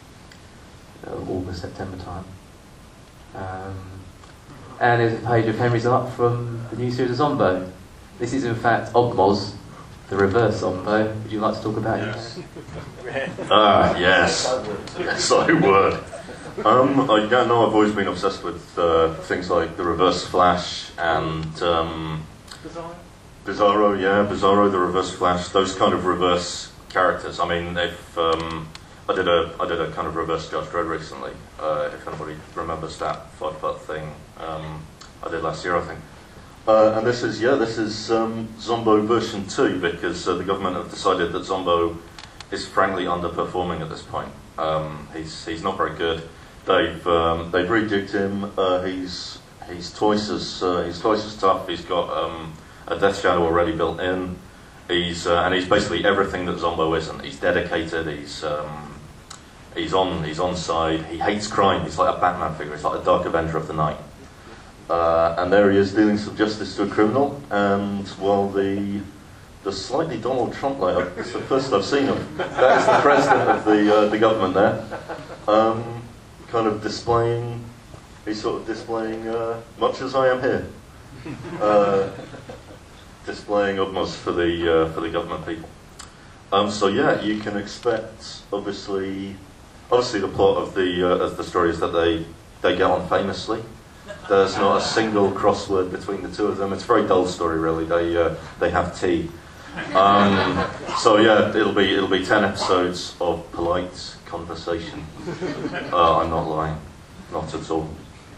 D: uh, August, September time. Um, and there's a page of Henry's art from the new series of Zombo. This is in fact Ogmoz, the reverse Zombo. Would you like to talk about
E: Yes.
D: it?
E: Ah, yes. Yes, I would. Um, I don't know, I've always been obsessed with uh, things like the Reverse Flash and um,
F: Bizarre.
E: Bizarro, yeah, Bizarro, the Reverse Flash, those kind of reverse characters. I mean, if um, I did a I did a kind of reverse Judge Dredd recently. Uh, if anybody remembers that five part thing, um, I did last year, I think. Uh, and this is yeah, this is um, Zombo version two, because uh, the government have decided that Zombo is frankly underperforming at this point. Um, he's he's not very good. They've um, they've rejiged him. Uh, he's he's twice as uh, he's twice as tough. He's got um, a death shadow already built in. He's uh, and he's basically everything that Zombo isn't. He's dedicated. He's um, he's on he's on side. He hates crime. He's like a Batman figure. He's like a Dark Avenger of the Night. Uh, and there he is dealing some justice to a criminal. And while the the slightly Donald Trump layout. It's the first I've seen of. That is the president of the uh, the government there, um, kind of displaying. He's sort of displaying uh, much as I am here, uh, displaying utmost for the uh, for the government people. Um, so yeah, you can expect obviously, obviously the plot of the uh, of the story is that they they get on famously. There's not a single crossword between the two of them. It's a very dull story, really. They uh, they have tea. Um, so yeah, it'll be it'll be ten episodes of polite conversation. Uh, I'm not lying, not at all.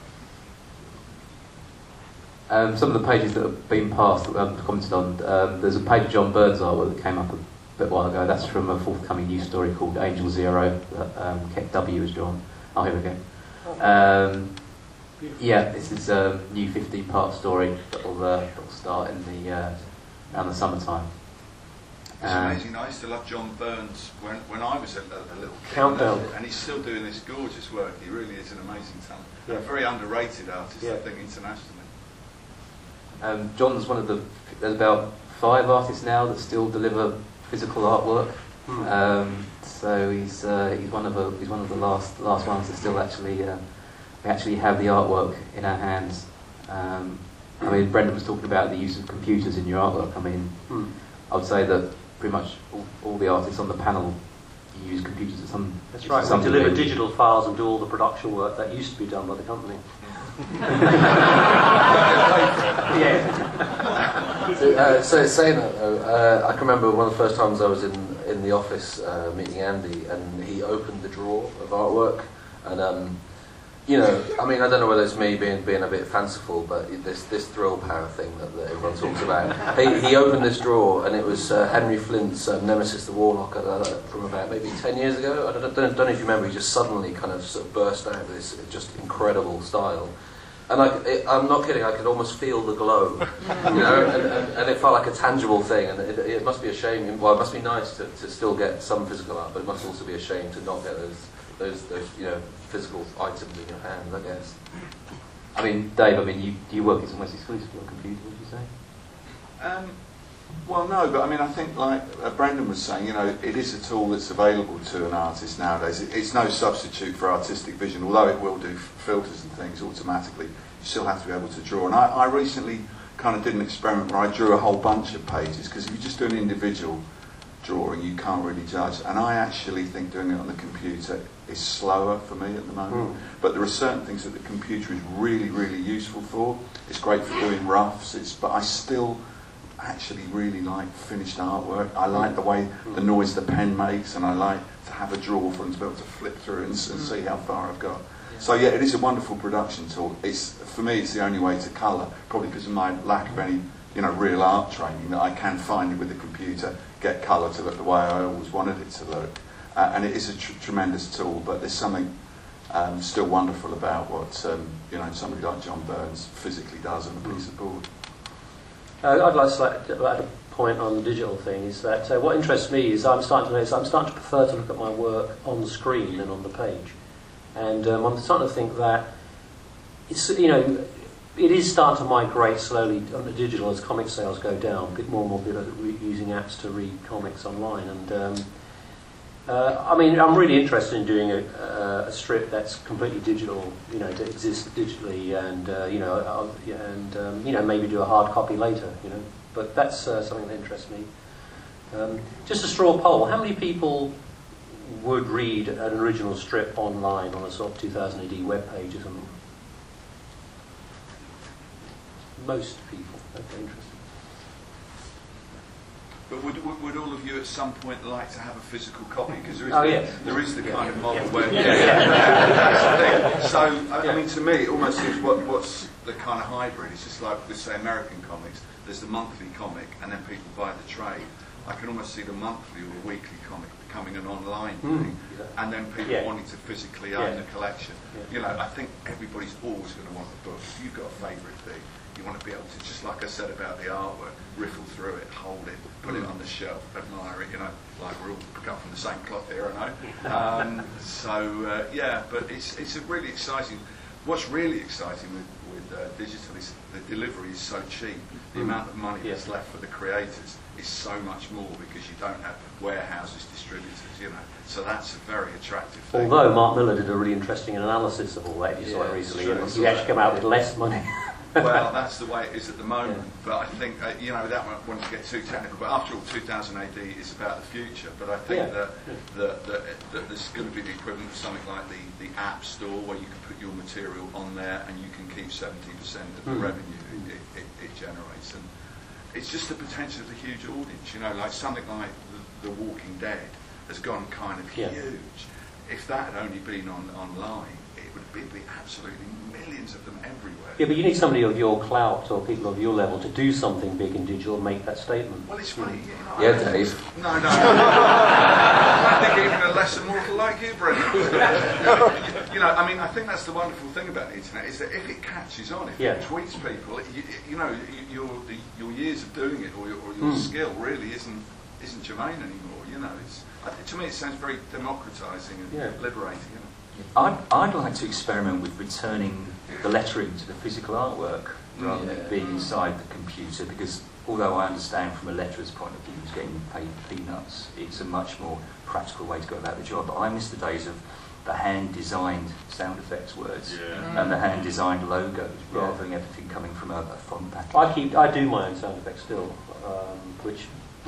D: Um, some of the pages that have been passed, that I've commented on, um, there's a page of John Burns' artwork that came up a bit while ago. That's from a forthcoming news story called Angel Zero, that um, Keck W has drawn. Oh, here we go. Um, yeah, this is a new fifteen-part story that'll, uh, that'll start in the uh, around the summertime.
I: It's
D: Um,
I: amazing. I used to love John Burns when, when I was a, a little kid.
H: Countdown.
I: And he's still doing this gorgeous work. He really is an amazing talent.
H: Yeah.
I: A very underrated artist,
H: Yeah.
I: I think, internationally.
D: Um, John's one of the, there's about five artists now that still deliver physical artwork.
H: Hmm.
D: Um, so he's uh, he's one of the he's one of the last last ones that still actually uh, we actually have the artwork in our hands. Um, I mean, Brendan was talking about the use of computers in your artwork. I mean,
H: Hmm.
D: I would say that pretty much all, all the artists on the panel use computers at some.
H: That's right.
D: some
H: We deliver
D: degree.
H: digital files and do all the production work that used to be done by the company.
A: Yeah. So, uh, so saying that though, uh, I can remember one of the first times I was in in the office uh, meeting Andy, and he opened the drawer of artwork, and um, you know, I mean, I don't know whether it's me being being a bit fanciful, but this this thrill power thing that, that everyone talks about. he, he opened this drawer, and it was uh, Henry Flint's um, Nemesis the Warlock uh, from about maybe ten years ago. I don't, don't, don't know if you remember. He just suddenly kind of, sort of burst out with this just incredible style. And I, it, I'm not kidding, I could almost feel the glow, you know, and, and, and it felt like a tangible thing, and it, it must be a shame, well, it must be nice to, to still get some physical art, but it must also be a shame to not get those, those, those you know, physical items in your hands, I guess.
D: I mean, Dave, I mean, you, you work it's almost exclusively on computer, would you say?
I: Um, well, no, but I mean, I think like uh, Brendan was saying, you know, it is a tool that's available to an artist nowadays. It, it's no substitute for artistic vision, although it will do f- filters and things automatically. You still have to be able to draw. And I, I recently kind of did an experiment where I drew a whole bunch of pages, because if you just do an individual drawing, you can't really judge. And I actually think doing it on the computer is slower for me at the moment.
H: Mm.
I: But there are certain things that the computer is really, really useful for. It's great for doing roughs, it's, but I still actually really like finished artwork. I like the way the noise the pen makes, and I like to have a drawer for them to be able to flip through and, and see how far I've got. So yeah, it is a wonderful production tool. It's, for me, it's the only way to colour, probably because of my lack of any, you know, real art training, that I can find with the computer, get colour to look the way I always wanted it to look. Uh, and it is a tr- tremendous tool, but there's something um, still wonderful about what um, you know, somebody like John Burns physically does on a piece of board.
H: Uh, I'd like to like, add a point on the digital thing, is that uh, what interests me is I'm starting to notice I'm starting to prefer to look at my work on the screen than on the page. And um, I'm starting to think that it's, you know, it is starting to migrate slowly on the digital as comic sales go down. More and more people are re- using apps to read comics online. And um, uh, I mean, I'm really interested in doing a, uh, a strip that's completely digital, you know, that exists digitally, and uh, you know, uh, and um, you know, maybe do a hard copy later, you know. But that's uh, something that interests me. Um, just a straw poll: how many people would read an original strip online on a sort of two thousand A D web page or something? Most people. Okay, interesting.
I: But would, would, would all of you at some point like to have a physical copy? Because there is,
H: Oh,
I: the,
H: yes.
I: there is the
H: Yeah.
I: kind of model
H: Yeah.
I: where...
H: Yeah.
I: That's the thing. So, I,
H: Yeah.
I: I mean, to me, it almost seems what, what's the kind of hybrid. It's just like with, say, American comics. There's the monthly comic, and then people buy the trade. I can almost see the monthly or the weekly comic becoming an online
H: Mm.
I: thing, and then people
H: Yeah.
I: wanting to physically own
H: Yeah.
I: the collection.
H: Yeah.
I: You know, I think everybody's always going to want the book. If you've got a favourite thing, you want to be able to, just like I said about the artwork, riffle through it, hold it, put it on the shelf, admire it, you know, like we're all cut from the same cloth here, I know. Um, so, uh, yeah, but it's it's a really exciting. what's really exciting with, with uh, digital is the delivery is so cheap. The
H: Mm.
I: amount of money
H: Yeah.
I: that's left for the creators is so much more because you don't have warehouses, distributors, you know. So that's a very attractive thing.
H: Although Mark Miller did a really interesting analysis of all that, you saw
A: Yeah,
H: it recently,
A: sure,
H: and
A: sure.
H: you actually come out with less money.
I: Well, that's the way it is at the moment.
H: Yeah.
I: But I think, uh, you know, without wanting to get too technical, but after all, two thousand A D is about the future. But I think
H: Yeah.
I: that, that, that, that there's going to be the equivalent of something like the, the App Store, where you can put your material on there and you can keep seventy percent of the
H: Mm.
I: revenue it, it, it generates. And it's just the potential of a huge audience. You know, like something like The, the Walking Dead has gone kind of
H: Yeah.
I: huge. If that had only been on online, it would be, be absolutely millions of them everywhere.
H: Yeah, but you need somebody of your clout or people of your level to do something big in digital and make that statement.
I: Well, it's funny. You know,
A: Yeah,
I: I-
A: Dave.
I: No, no. I think even a lesser mortal like you, Brendan. You know, I mean, I think that's the wonderful thing about the internet is that if it catches on, if
H: Yeah.
I: it tweets people, you, you know, your the, your years of doing it or your, or your
H: Mm.
I: skill really isn't isn't germane anymore. You know, it's I, to me it sounds very democratising and
H: Yeah.
I: liberating. You know?
G: I'd, I'd like to experiment with returning the lettering to the physical artwork rather than
A: Yeah.
G: it being inside the computer, because although I understand from a letterer's point of view who's getting paid peanuts, it's a much more practical way to go about the job. But I miss the days of the hand-designed sound effects words
E: Yeah.
G: and the hand-designed logos
H: Yeah.
G: rather than everything coming from a, a font package.
H: I keep, I do my own sound effects still, um, which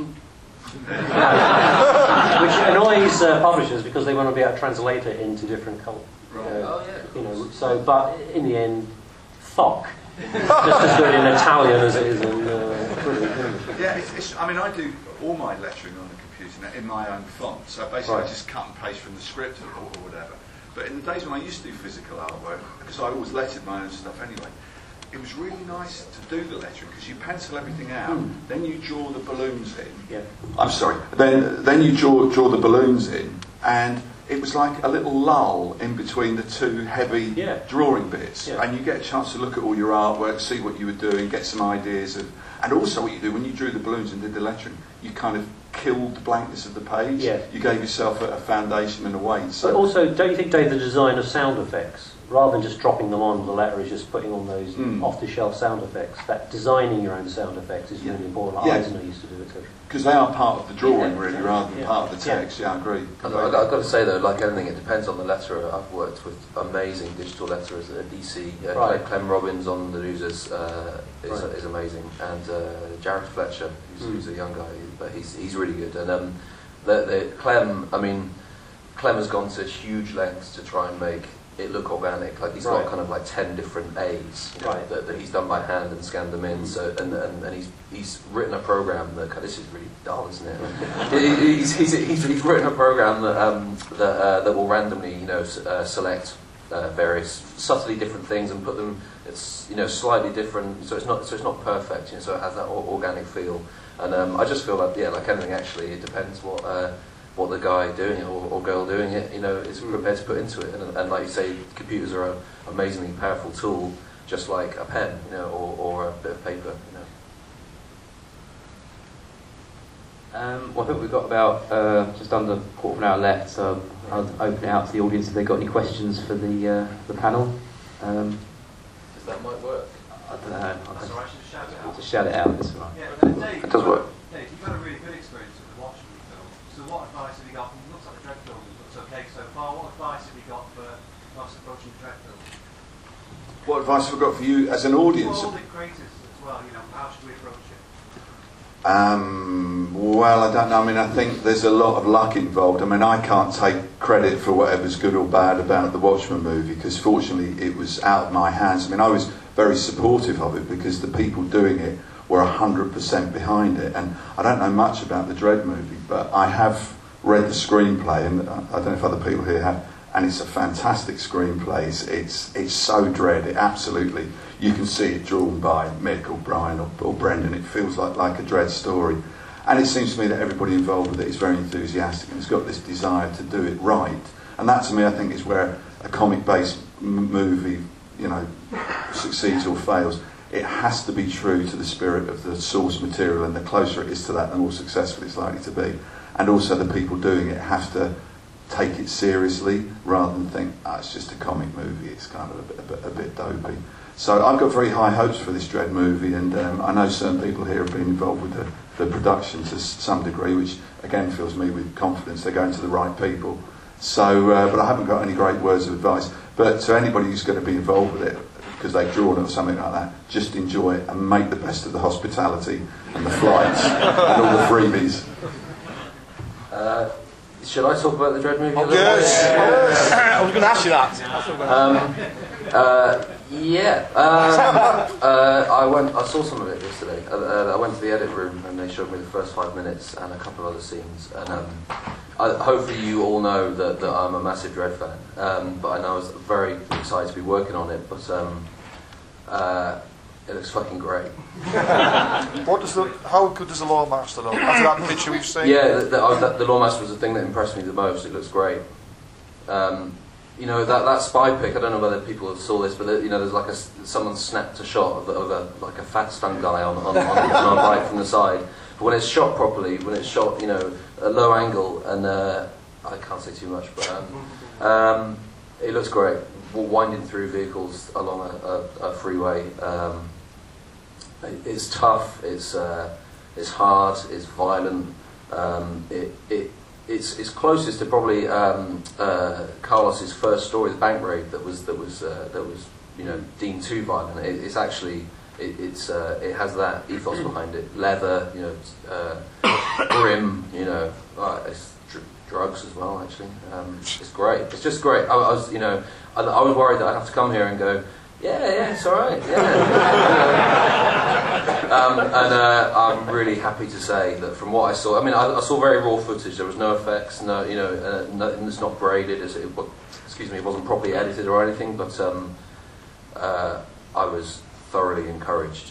H: which annoys uh, publishers because they want to be able to translate it into different colours.
I: Right.
A: Oh, yeah.
H: You know, so but in the end, thock just as good in Italian as it is in uh, brilliant English.
I: Yeah, it's, it's, I mean, I do all my lettering on the computer now in my own font. So basically,
H: Right.
I: I just cut and paste from the script or, or whatever. But in the days when I used to do physical artwork, because I always lettered my own stuff anyway, it was really nice to do the lettering because you pencil everything out,
H: Mm.
I: then you draw the balloons in.
H: Yeah.
I: I'm sorry. Then then you draw draw the balloons in, and it was like a little lull in between the two heavy
H: Yeah.
I: drawing bits,
H: Yeah.
I: and you get a chance to look at all your artwork, see what you were doing, get some ideas of, and also what you do when you drew the balloons and did the lettering, you kind of killed the blankness of the page.
H: Yeah.
I: You gave yourself a, a foundation and a weight.
H: But
I: So
H: also, don't you think, Dave, the design of sound effects, rather than just dropping them on, the letter is just putting on those
I: Mm.
H: off-the-shelf sound effects, that designing your own sound effects is
I: Yeah.
H: really important. Like
I: Yeah.
H: Eisner used to do, et cetera.
I: because they are part of the drawing,
H: Yeah.
I: really, rather than
H: Yeah.
I: part of the
H: Yeah.
I: text. Yeah, I agree.
A: I've got, I've got to say though, like anything, it depends on the letterer. I've worked with amazing digital letterers at D C. Uh,
H: Right.
A: Clem Robbins on the Losers uh, is,
H: Right.
A: is amazing, and uh, Jared Fletcher, who's,
H: Mm.
A: who's a young guy, but he's he's really good. And um, the, the Clem, I mean, Clem has gone to huge lengths to try and make it look organic. Like he's
H: Right.
A: got kind of like ten different A's, you know,
H: Right.
A: that, that he's done by hand and scanned them in. So and and, and he's he's written a program that this is really dull, isn't it? He- he's, he's, he's he's written a program that um that uh, that will randomly you know s- uh, select uh, various subtly different things and put them. It's you know slightly different, so it's not so it's not perfect. You know, so it has that or- organic feel. And um, I just feel like yeah, like anything actually, it depends what. Uh, what the guy doing it or, or girl doing it, you know, is prepared to put into it. And, and like you say, computers are an amazingly powerful tool, just like a pen, you know, or, or a bit of paper, you know.
D: Um, well, I think we've got about uh, just under a quarter of an hour left, so I'll open it out to the audience if they've got any questions for the uh, the panel. Um,
A: Does that might work?
D: I don't know. I'll
J: That's
D: just,
J: all right, just shout it out.
D: just shout it out. That's all right.
J: Yeah, but Dave,
A: It does work.
J: Dave, you've had a really good experience with the Watchmen film. So what advice have you got? It looks like the Dread film looks okay so far. What advice have you got for us approaching the Dread film?
I: What advice have I got for you as an audience?
J: For all the creators as well, you know, how should we approach it?
I: Um, well, I don't know. I mean, I think there's a lot of luck involved. I mean, I can't take credit for whatever's good or bad about the Watchmen movie because fortunately it was out of my hands. I mean, I was very supportive of it because the people doing it were one hundred percent behind it. And I don't know much about the Dredd movie, but I have read the screenplay, and I don't know if other people here have, and it's a fantastic screenplay. It's, it's, it's so Dredd. It absolutely, you can see it drawn by Mick or Brian or, or Brendan. It feels like, like a Dredd story. And it seems to me that everybody involved with it is very enthusiastic and has got this desire to do it right. And that, to me, I think is where a comic-based m- movie, you know, succeeds or fails. It has to be true to the spirit of the source material, and the closer it is to that, the more successful it's likely to be. And also the people doing it have to take it seriously rather than think, ah, it's just a comic movie, it's kind of a bit, a bit, a bit dopey. So I've got very high hopes for this Dredd movie, and um, I know certain people here have been involved with the, the production to some degree, which again fills me with confidence they're going to the right people. So, uh, but I haven't got any great words of advice. But to anybody who's going to be involved with it, because they've drawn it or something like that, just enjoy it and make the best of the hospitality and the flights and all the freebies.
A: Uh, should I talk about the Dredd movie?
C: Oh, yes. I was going to ask you that.
A: Um, uh, yeah. Um, uh, I went. I saw some of it yesterday. Uh, uh, I went to the edit room and they showed me the first five minutes and a couple of other scenes. And um, I, hopefully you all know that, that I'm a massive Dredd fan. Um, but I know I was very excited to be working on it. But um, uh, it looks fucking great.
B: What does the? How good does the Lawmaster look? After that picture we've seen.
A: Yeah, the, the, oh, that, the Lawmaster was the thing that impressed me the most. It looks great. Um, you know, that, that spy pic, I don't know whether people saw this, but there, you know, there's like a, someone snapped a shot of, of a, like a fat stunt guy on, on, on, on a bike from the side. But when it's shot properly, when it's shot, you know, at low angle, and uh, I can't say too much, but um, um, it looks great. Winding through vehicles along a, a, a freeway. Um, it, it's tough, it's, uh, it's hard, it's violent. Um, it, it, It's, it's closest to probably um, uh, Carlos's first story, the bank raid, that was that was uh, that was you know deemed too violent. It, it's actually it, it's uh, it has that ethos behind it. Leather, you know, uh, grim, you know, uh, it's dr- drugs as well. Actually, um, it's great. It's just great. I, I was you know I, I was worried that I'd have to come here and go, yeah, yeah, it's all right, yeah. Um, and uh, I'm really happy to say that from what I saw, I mean, I, I saw very raw footage. There was no effects, no, you know, uh, no, it's not braided. It's, it, excuse me, it wasn't properly edited or anything. But um, uh, I was thoroughly encouraged.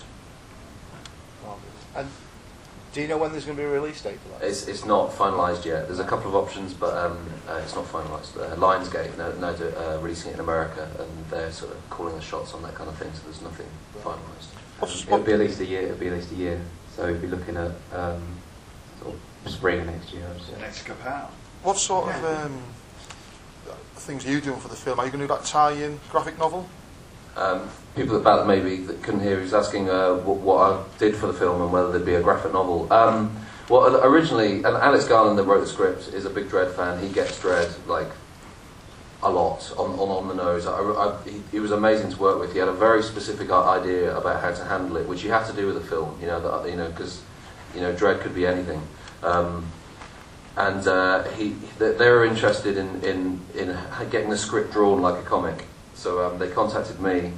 C: And do you know when there's going to be a release date for that?
A: It's it's not finalised yet. There's a couple of options, but um, uh, it's not finalised. Uh, Lionsgate, no, no, uh, releasing it in America, and they're sort of calling the shots on that kind of thing. So there's nothing finalised.
D: It'll be at least a year. It'll be at least a year. So we'll be looking at um, sort of spring of next year.
I: The next kapow.
B: What sort of um, things are you doing for the film? Are you going to do that tie-in graphic novel?
A: Um, people about maybe that couldn't hear, he was asking uh, what, what I did for the film and whether there'd be a graphic novel. Um, well, originally, and Alex Garland that wrote the script is a big Dredd fan. He gets Dredd like a lot on on, on the nose. I, I, he, he was amazing to work with. He had a very specific idea about how to handle it, which you have to do with a film. You know, that, you know, because you know, Dredd could be anything. Um, and uh, he, they were interested in, in in getting the script drawn like a comic. So um, they contacted me,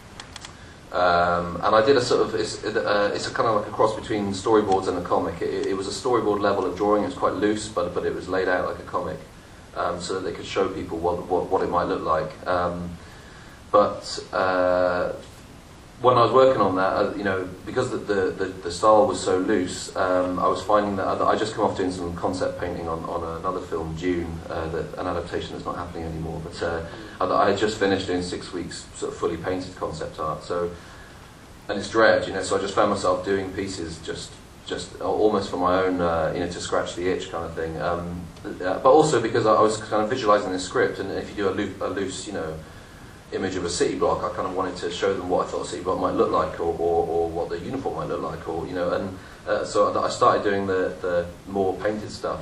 A: um, and I did a sort of, it's, uh, it's a kind of like a cross between storyboards and a comic. It, it was a storyboard level of drawing. It was quite loose, but but it was laid out like a comic, um, so that they could show people what what, what it might look like. Um, but uh, when I was working on that, uh, you know, because the, the, the, the style was so loose, um, I was finding that I, I just come off doing some concept painting on, on another film, Dune, uh, that, an adaptation that's not happening anymore. But uh, I, I had just finished doing six weeks sort of fully painted concept art. So, and it's Dredd, you know. So I just found myself doing pieces just just almost for my own, uh, you know, to scratch the itch kind of thing. Um, uh, but also because I, I was kind of visualising this script, and if you do a, loo- a loose, you know, image of a city block, I kind of wanted to show them what I thought a city block might look like, or, or, or what the uniform might look like, or you know, and uh, so I started doing the, the more painted stuff,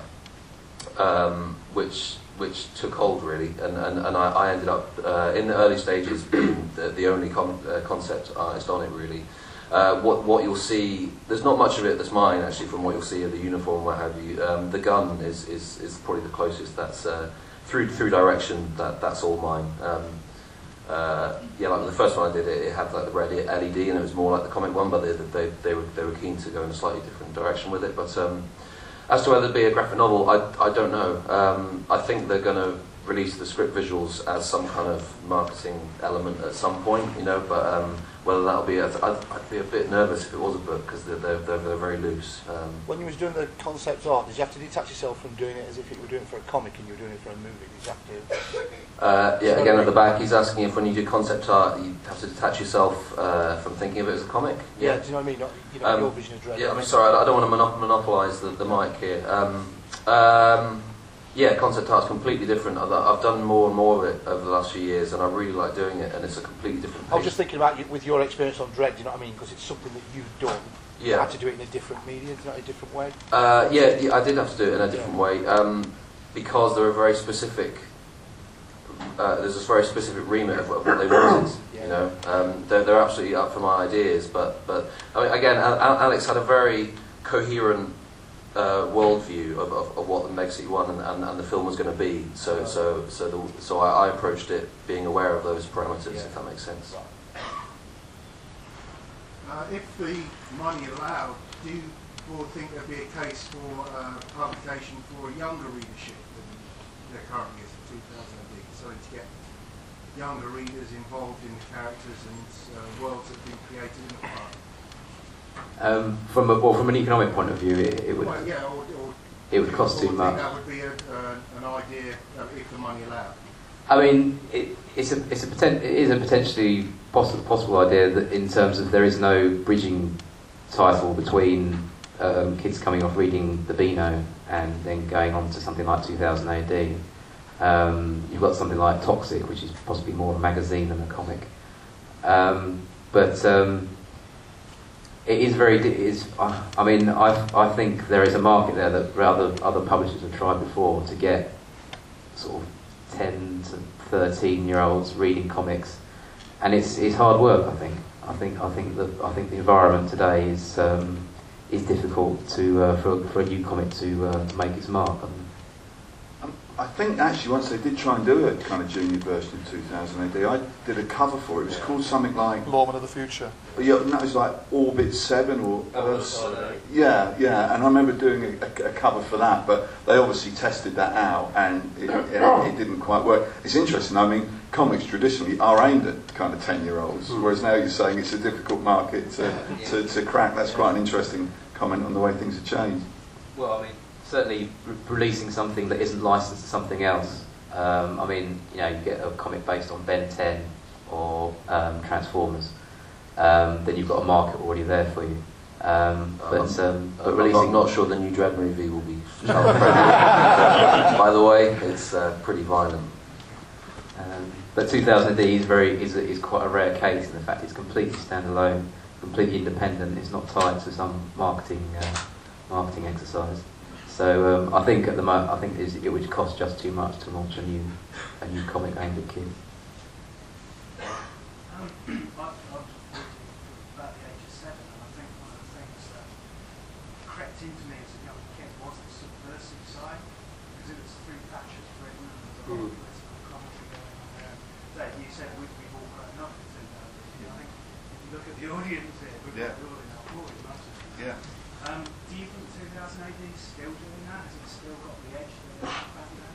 A: um, which which took hold really, and and, and I, I ended up uh, in the early stages being the, the only con- uh, concept artist on it really. Uh, what what you'll see, there's not much of it that's mine actually from what you'll see of the uniform, what have you. Um, the gun is, is, is probably the closest. That's uh, through through direction. That that's all mine. Um, Uh, yeah, like the first one I did, it, it had like the red L E D, and it was more like the comic one. But they they they were they were keen to go in a slightly different direction with it. But um, as to whether it be a graphic novel, I I don't know. Um, I think they're going to release the script visuals as some kind of marketing element at some point, you know. But um, whether that'll be, I'd, I'd be a bit nervous if it was a book because they're, they're they're they're very loose. Um,
C: when you was doing the concept art, did you have to detach yourself from doing it as if you were doing it for a comic and you were doing it for a movie? Did you have to?
A: Uh, yeah, again at the back, he's asking if when you do concept art, you have to detach yourself uh, from thinking of it as a comic.
C: Yeah, do you know what I mean? Not, you know,
A: um,
C: your vision of Dredd.
A: Yeah, I mean, sorry, I don't want to monop- monopolise the, the mic here. Um, um, Yeah, concept art is completely different. I've, I've done more and more of it over the last few years, and I really like doing it. And it's a completely different.
C: I was
A: pace.
C: just thinking about you, with your experience on Dread. Do you know what I mean? Because it's something that you've done. You
A: Yeah.
C: had to do it in a different medium, you know, a different way.
A: Uh, yeah, yeah, I did have to do it in a different way um, because there are very specific. Uh, there's this very specific remit of what, what they wanted. You know, um, they're, they're absolutely up for my ideas, but but I mean, again, Al- Al- Alex had a very coherent uh, worldview of, of, of what the Mega City One and, and, and the film was going to be. So so so the, so I, I approached it being aware of those parameters, if that makes sense.
K: Uh, if the money allowed, do you all think there'd be a case for uh, publication for a younger readership than there currently is for two thousand A D? So to get younger readers involved in the characters and uh, worlds that have been created in the past?
D: Um, from a, well, from an economic point of view, it, it would
K: Well, yeah, or, or
D: it would cost
K: or
D: too
K: think
D: much.
K: that would be a, uh, an idea uh, if the money allowed.
D: I mean, it, it's a it's a poten- it is a potentially possible possible idea that in terms of there is no bridging title between um, kids coming off reading the Beano and then going on to something like two thousand A D. Um, you've got something like Toxic, which is possibly more a magazine than a comic. Um, but um, it is very. It is. I, I mean, I I think there is a market there that other other publishers have tried before to get sort of ten to thirteen year olds reading comics, and it's it's hard work. I think. I think I think the I think the environment today is um, is difficult to uh, for for a new comic to uh, to make its mark.
I: Um, I think actually once they did try and do a kind of junior version of two thousand A D, I did a cover for it. It was called something like
B: Lawman of the Future.
I: Yeah, no, it was like Orbit Seven or uh, yeah, yeah. And I remember doing a, a, a cover for that, but they obviously tested that out, and it, it, it didn't quite work. It's interesting. I mean, comics traditionally are aimed at kind of ten-year-olds, whereas now you're saying it's a difficult market to, to, to crack. That's quite an interesting comment on the way things have changed.
D: Well, I mean, certainly re- releasing something that isn't licensed to something else. Um, I mean, you know, you get a comic based on Ben ten or um, Transformers. Um, then you've got a market already there for you. Um, but um, but
A: I'm
D: releasing,
A: not, not sure the new Dread movie will be child friendly. By the way, it's uh, pretty violent.
D: Um, but two thousand A D is very is, is quite a rare case in the fact it's completely standalone, completely independent. It's not tied to some marketing uh, marketing exercise. So um, I think at the moment I think it's, it would cost just too much to launch a new a new comic aimed at kids.
J: Um, I, I was about the age of seven, and I think one of the things that crept into me as a young kid was the subversive side, because it was through Thatcher's Britain and there was a lot of political commentary going on there. Dave, you said we've, we've all grown up with two thousand A D. I think if you look at the audience here, we've
I: Yeah.
J: got all in our forties, massively.
I: Yeah.
J: Um, do you think two thousand A D is still doing that? Has it still got the edge that it had back then?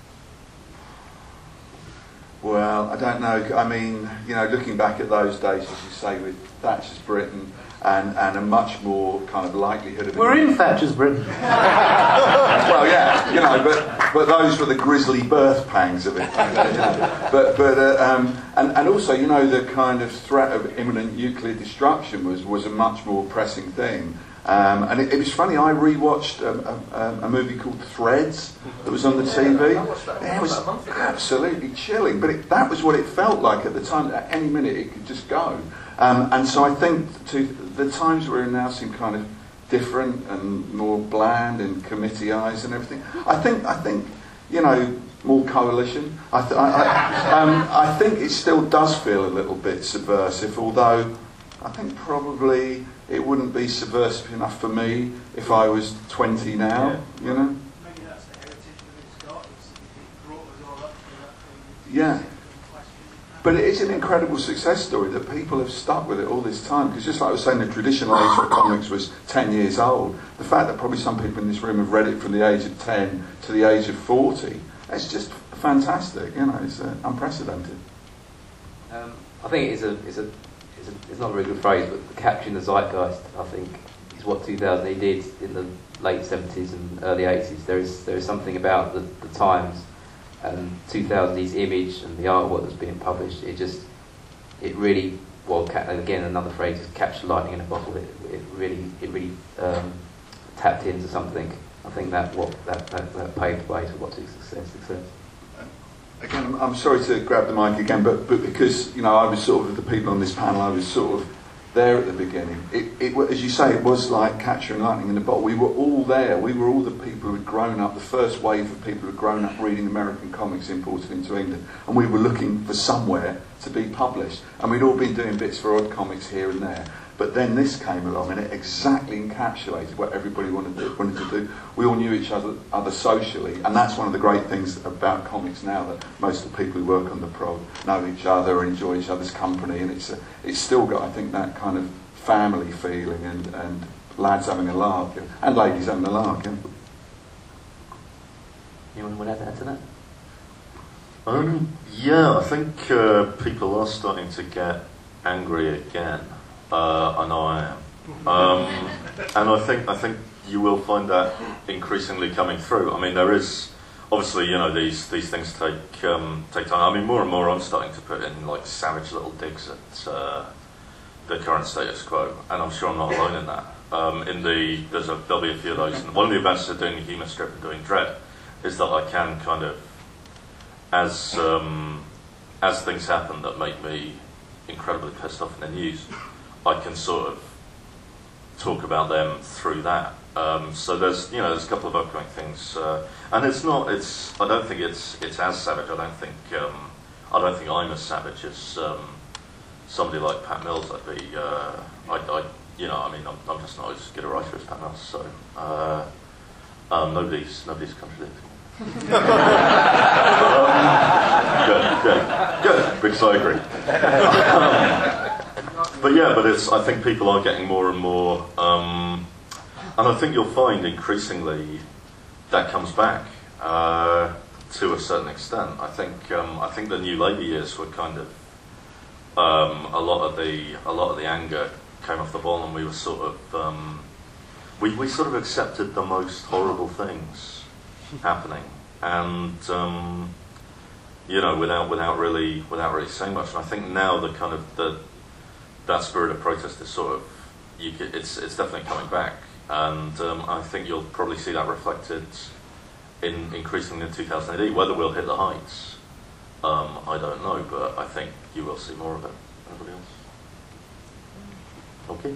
I: Well, I don't know. I mean, you know, looking back at those days, as you say, with Thatcher's Britain and, and a much more kind of likelihood of...
F: We're in Thatcher's Britain.
I: Well, yeah, you know, but but those were the grisly birth pangs of it. You know. But but uh, um, and and also, you know, the kind of threat of imminent nuclear destruction was was a much more pressing thing. Um, and it, it was funny. I rewatched a, a, a movie called Threads that was on the T V. It was absolutely chilling, but it, that was what it felt like at the time. At any minute, it could just go. Um, and so I think to the times we're in now seem kind of different and more bland and committeeised and everything. I think I think you know more coalition. I, th- I, I, um, I think it still does feel a little bit subversive, although I think probably it wouldn't be subversive enough for me if I was twenty now. You know.
J: Maybe that's the heritage that it's got. It's, it brought us all up to that thing.
I: Yeah. But it is an incredible success story that people have stuck with it all this time. Because just like I was saying, the traditional age for comics was ten years old. The fact that probably some people in this room have read it from the age of ten to the age of forty, it's just fantastic. You know, it's uh, unprecedented.
D: Um, I think it's a, it's a it's a it's not a very good phrase, but capturing the zeitgeist, I think, is what two thousand A D did in the late seventies and early eighties. There is there is something about the, the times and two thousands image and the artwork that's being published. It just it really well ca- again another phrase is capture lightning in a bottle. It, it really it really um, tapped into something, I think that what that, that, that paved way to what's success. success.
I: Again, I'm, I'm sorry to grab the mic again, but, but because, you know, I was sort of, the people on this panel, I was sort of there at the beginning. It, it, wa- as you say, it was like capturing lightning in a bottle. We were all there. We were all the people who had grown up, the first wave of people who had grown up reading American comics imported into England. And we were looking for somewhere to be published. And we'd all been doing bits for odd comics here and there. But then this came along and it exactly encapsulated what everybody wanted to, wanted to do. We all knew each other, other socially, and that's one of the great things about comics now, that most of the people who work on the prog know each other, enjoy each other's company, and it's a, it's still got, I think, that kind of family feeling and, and lads having a laugh, yeah, and ladies having a laugh. Yeah.
D: Anyone want to add to that?
E: Um, yeah, I think uh, people are starting to get angry again. Uh, I know I am, um, and I think I think you will find that increasingly coming through. I mean, there is obviously, you know, these these things take um, take time. I mean, more and more I'm starting to put in like savage little digs at uh, the current status quo, and I'm sure I'm not alone in that. Um, in the there's a there'll be a few of those. And one of the advantages of doing the humour strip and doing Dread is that I can kind of, as um, as things happen that make me incredibly pissed off in the news, I can sort of talk about them through that. Um, so there's, you know, there's a couple of upcoming things, uh, and it's not. It's. I don't think it's. It's as savage. I don't think. Um, I don't think I'm as savage as um, somebody like Pat Mills. I'd be. Uh, I, I. You know. I mean, I'm, I'm just not as good a writer as Pat Mills. So uh, um, nobody's. Nobody's contradicting. um, good. Good. Good. Because I agree. um, But yeah, but it's. I think people are getting more and more, um, and I think you'll find increasingly that comes back uh, to a certain extent. I think. Um, I think the new Labour years were kind of um, a lot of the a lot of the anger came off the ball, and we were sort of um, we we sort of accepted the most horrible things happening, and um, you know, without without really without really saying much. And I think now the kind of the that spirit of protest is sort of, you could, it's it's definitely coming back, and um, I think you'll probably see that reflected in increasingly in two thousand A D. Whether we'll hit the heights, um, I don't know, but I think you will see more of it. Anybody else? Okay.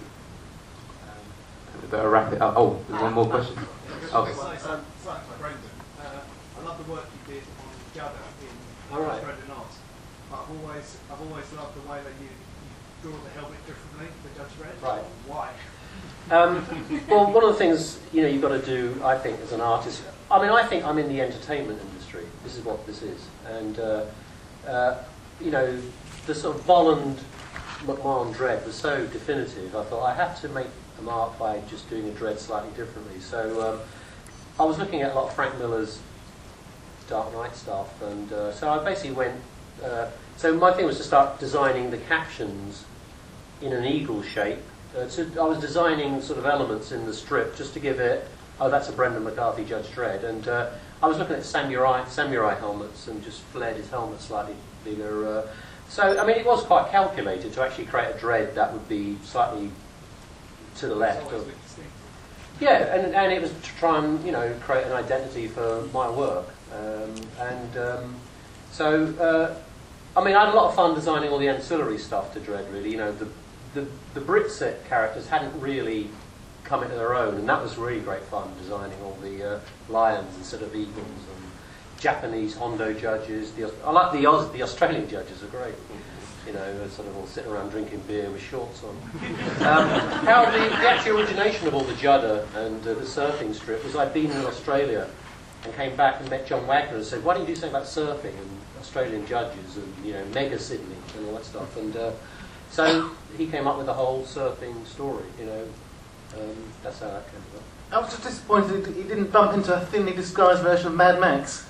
D: Um, we better wrap it up. Oh, there's one more question. Oh.
K: Um, Thanks, Brendan. Uh, I love the work you did on Judder in
H: All right.
K: Brendan Arts. I've always, I've always loved the way that you draw the helmet differently for Judge Dredd.
H: Right.
K: Why?
H: Um, well, one of the things, you know, you've got to do, I think, as an artist. I mean, I think I'm in the entertainment industry. This is what this is, and uh, uh, you know, the sort of Bolland McMahon Dredd was so definitive. I thought I have to make a mark by just doing a Dredd slightly differently. So um, I was looking at a lot of Frank Miller's Dark Knight stuff, and uh, so I basically went. Uh, so my thing was to start designing the captions in an eagle shape. Uh, so I was designing sort of elements in the strip just to give it, oh, that's a Brendan McCarthy Judge Dredd. And uh, I was looking at samurai, samurai helmets and just flared his helmet slightly bigger. Uh, so, I mean, it was quite calculated to actually create a Dredd that would be slightly to the left of... Yeah, and, and it was to try and, you know, create an identity for my work. Um, and um, so... Uh, I mean, I had a lot of fun designing all the ancillary stuff to Dredd, really. You know, the the, the Britset characters hadn't really come into their own, and that was really great fun, designing all the uh, lions instead of eagles, and Japanese Hondo judges. The, I like the Oz, the Australian judges are great. You know, sort of all sitting around drinking beer with shorts on. Um, how the, the actual origination of all the Judder and uh, the surfing strip was I'd been in Australia and came back and met John Wagner and said, why don't you do something about surfing and Australian judges and, you know, Mega Sydney and all that stuff. And uh, so he came up with the whole surfing story, you know. Um, that's how that came about.
F: I was just disappointed he didn't bump into a thinly disguised version of Mad Max.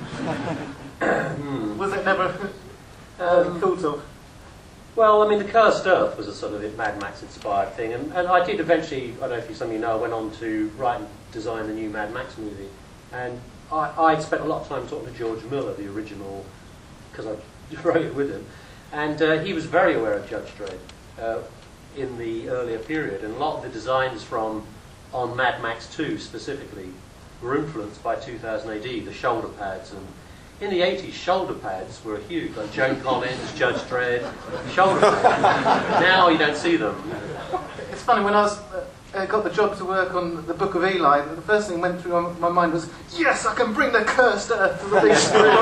F: Was it never um, thought of?
H: Well, I mean, the Cursed Earth was a sort of Mad Max-inspired thing, and, and I did eventually, I don't know if some of you know, I went on to write and design the new Mad Max movie, and I, I'd spent a lot of time talking to George Miller, the original, because I wrote it with him, and uh, he was very aware of Judge Dredd uh, in the earlier period, and a lot of the designs from on Mad Max two specifically were influenced by two thousand A D, the shoulder pads. And in the eighties, shoulder pads were huge, like Joan Collins, Judge Dredd, shoulder pads. Now you don't see them.
F: It's funny, when I was, uh, uh, got the job to work on the Book of Eli, the first thing that went through my, my mind was, yes, I can bring the cursed earth to the big screen.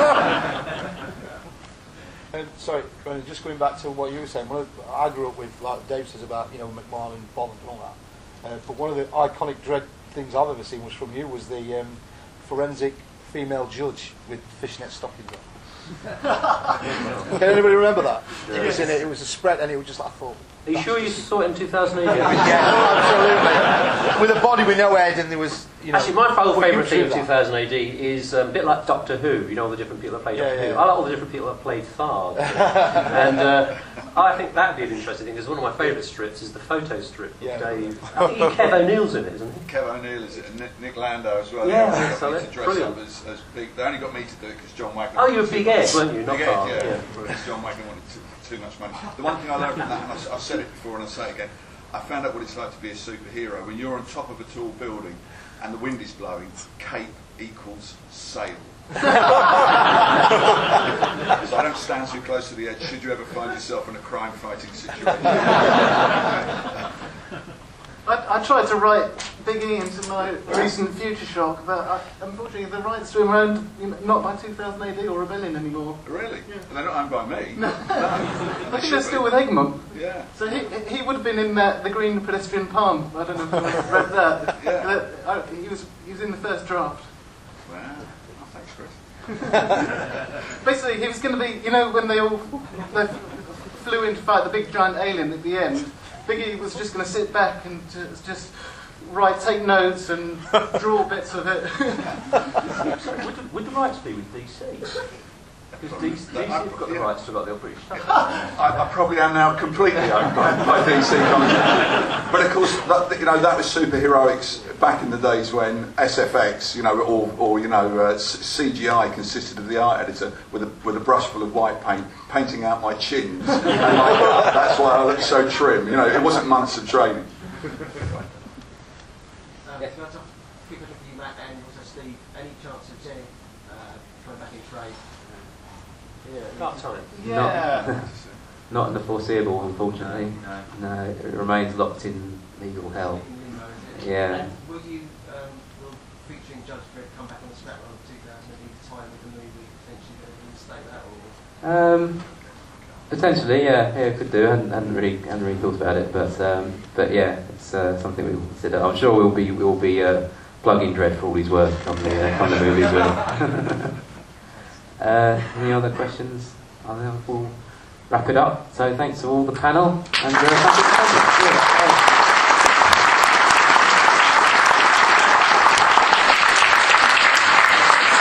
C: And sorry, Brendan, just going back to what you were saying, one of, I grew up with, like Dave says about, you know, McMahon and Bond and all that. Uh, but one of the iconic Dread things I've ever seen was from you, was the um, forensic female judge with fishnet stockings on. Can anybody remember that?
H: Yeah.
C: It was in it. It was a spread, and it was just. I thought.
H: Are you sure you saw it in two thousand eight?
C: Yeah, absolutely. With a body with no head, and there was. You know,
H: actually, my whole favourite thing of
C: that?
H: two thousand A D is um, a bit like Doctor Who. You know, all the different people that played
C: Yeah,
H: Doctor
C: yeah,
H: Who.
C: yeah.
H: I like all the different people that played Tharg. And uh, I think that'd be an interesting thing, because one of my favourite strips is the photo strip
C: Yeah.
H: of Dave. I think Kev O'Neill's in it, isn't he?
I: Kev O'Neill is it, and Nick, Nick Landau as well.
H: Yeah,
I: they got
H: so
I: me
H: that's
I: to dress
H: brilliant.
I: up as, as big. They only got me to do it because John Wagner.
H: Oh, you were
I: wanted
H: Big
I: too
H: Ed,
I: much-
H: weren't you? Not
I: Big
H: Tharg,
I: Ed, yeah.
H: yeah.
I: Because John Wagner wanted too, too much money. The one thing I learned from that, and I've, I've said it before and I'll say it again, I found out what it's like to be a superhero. When you're on top of a tall building and the wind is blowing, cape equals sail. So I don't stand too close to the edge should you ever find yourself in a crime-fighting situation.
F: I, I tried to write Big E into my recent Future Shock, but I, unfortunately the rights to him are owned, you know, not by two thousand A D or Rebellion anymore.
I: Really?
F: Yeah.
I: They're not owned by me.
F: No.
I: No.
F: I think
I: should
F: they're
I: be.
F: still with Egmont.
I: Yeah.
F: So he he would have been in uh, the Green Pedestrian Palm. I don't know if you've read that.
I: Yeah.
F: But, uh, he was he was in the first draft.
I: Wow. Oh, thanks, Chris.
F: Basically, he was going to be, you know, when they all they flew in to fight the big giant alien at the end, Biggie was just going to sit back and just, just write, take notes and draw bits of it.
H: Sorry, would, the, would the rights be with D C? Because D C have got the
I: Yeah.
H: rights to about the British stuff.
I: I, I probably am now completely owned by, by D C Comics. But of course, that, you know, that was superheroics back in the days when S F X, you know, or, or you know, uh, C G I consisted of the art editor with a with a brush full of white paint painting out my chins. And like that. That's why I look so trim. You know, it wasn't months of training.
L: Um, yeah. Can I talk, quick question for you, Matt, and also Steve? Any chance of Jenny uh, coming back in trade?
H: Yeah, about time.
F: Yeah.
D: Not, not in the foreseeable, unfortunately.
G: No.
D: No, it remains locked in legal hell.
L: In limbo, is it?
D: Yeah.
L: And will you, um, will featuring Judge Dredd come back on the SmackDown two thousand eight time with the movie, potentially going to reinstate that? Or?
D: Um, potentially, yeah, yeah, could do. I hadn't, hadn't really, hadn't really thought about it, but um, but yeah, it's uh, something we will consider. I'm sure we'll be we'll be uh, plugging Dredd for all he's worth on the uh, on the movies. Will. uh, any other questions? I think we'll wrap it up. So thanks to all the panel and uh, thank you for coming. Yeah, thanks.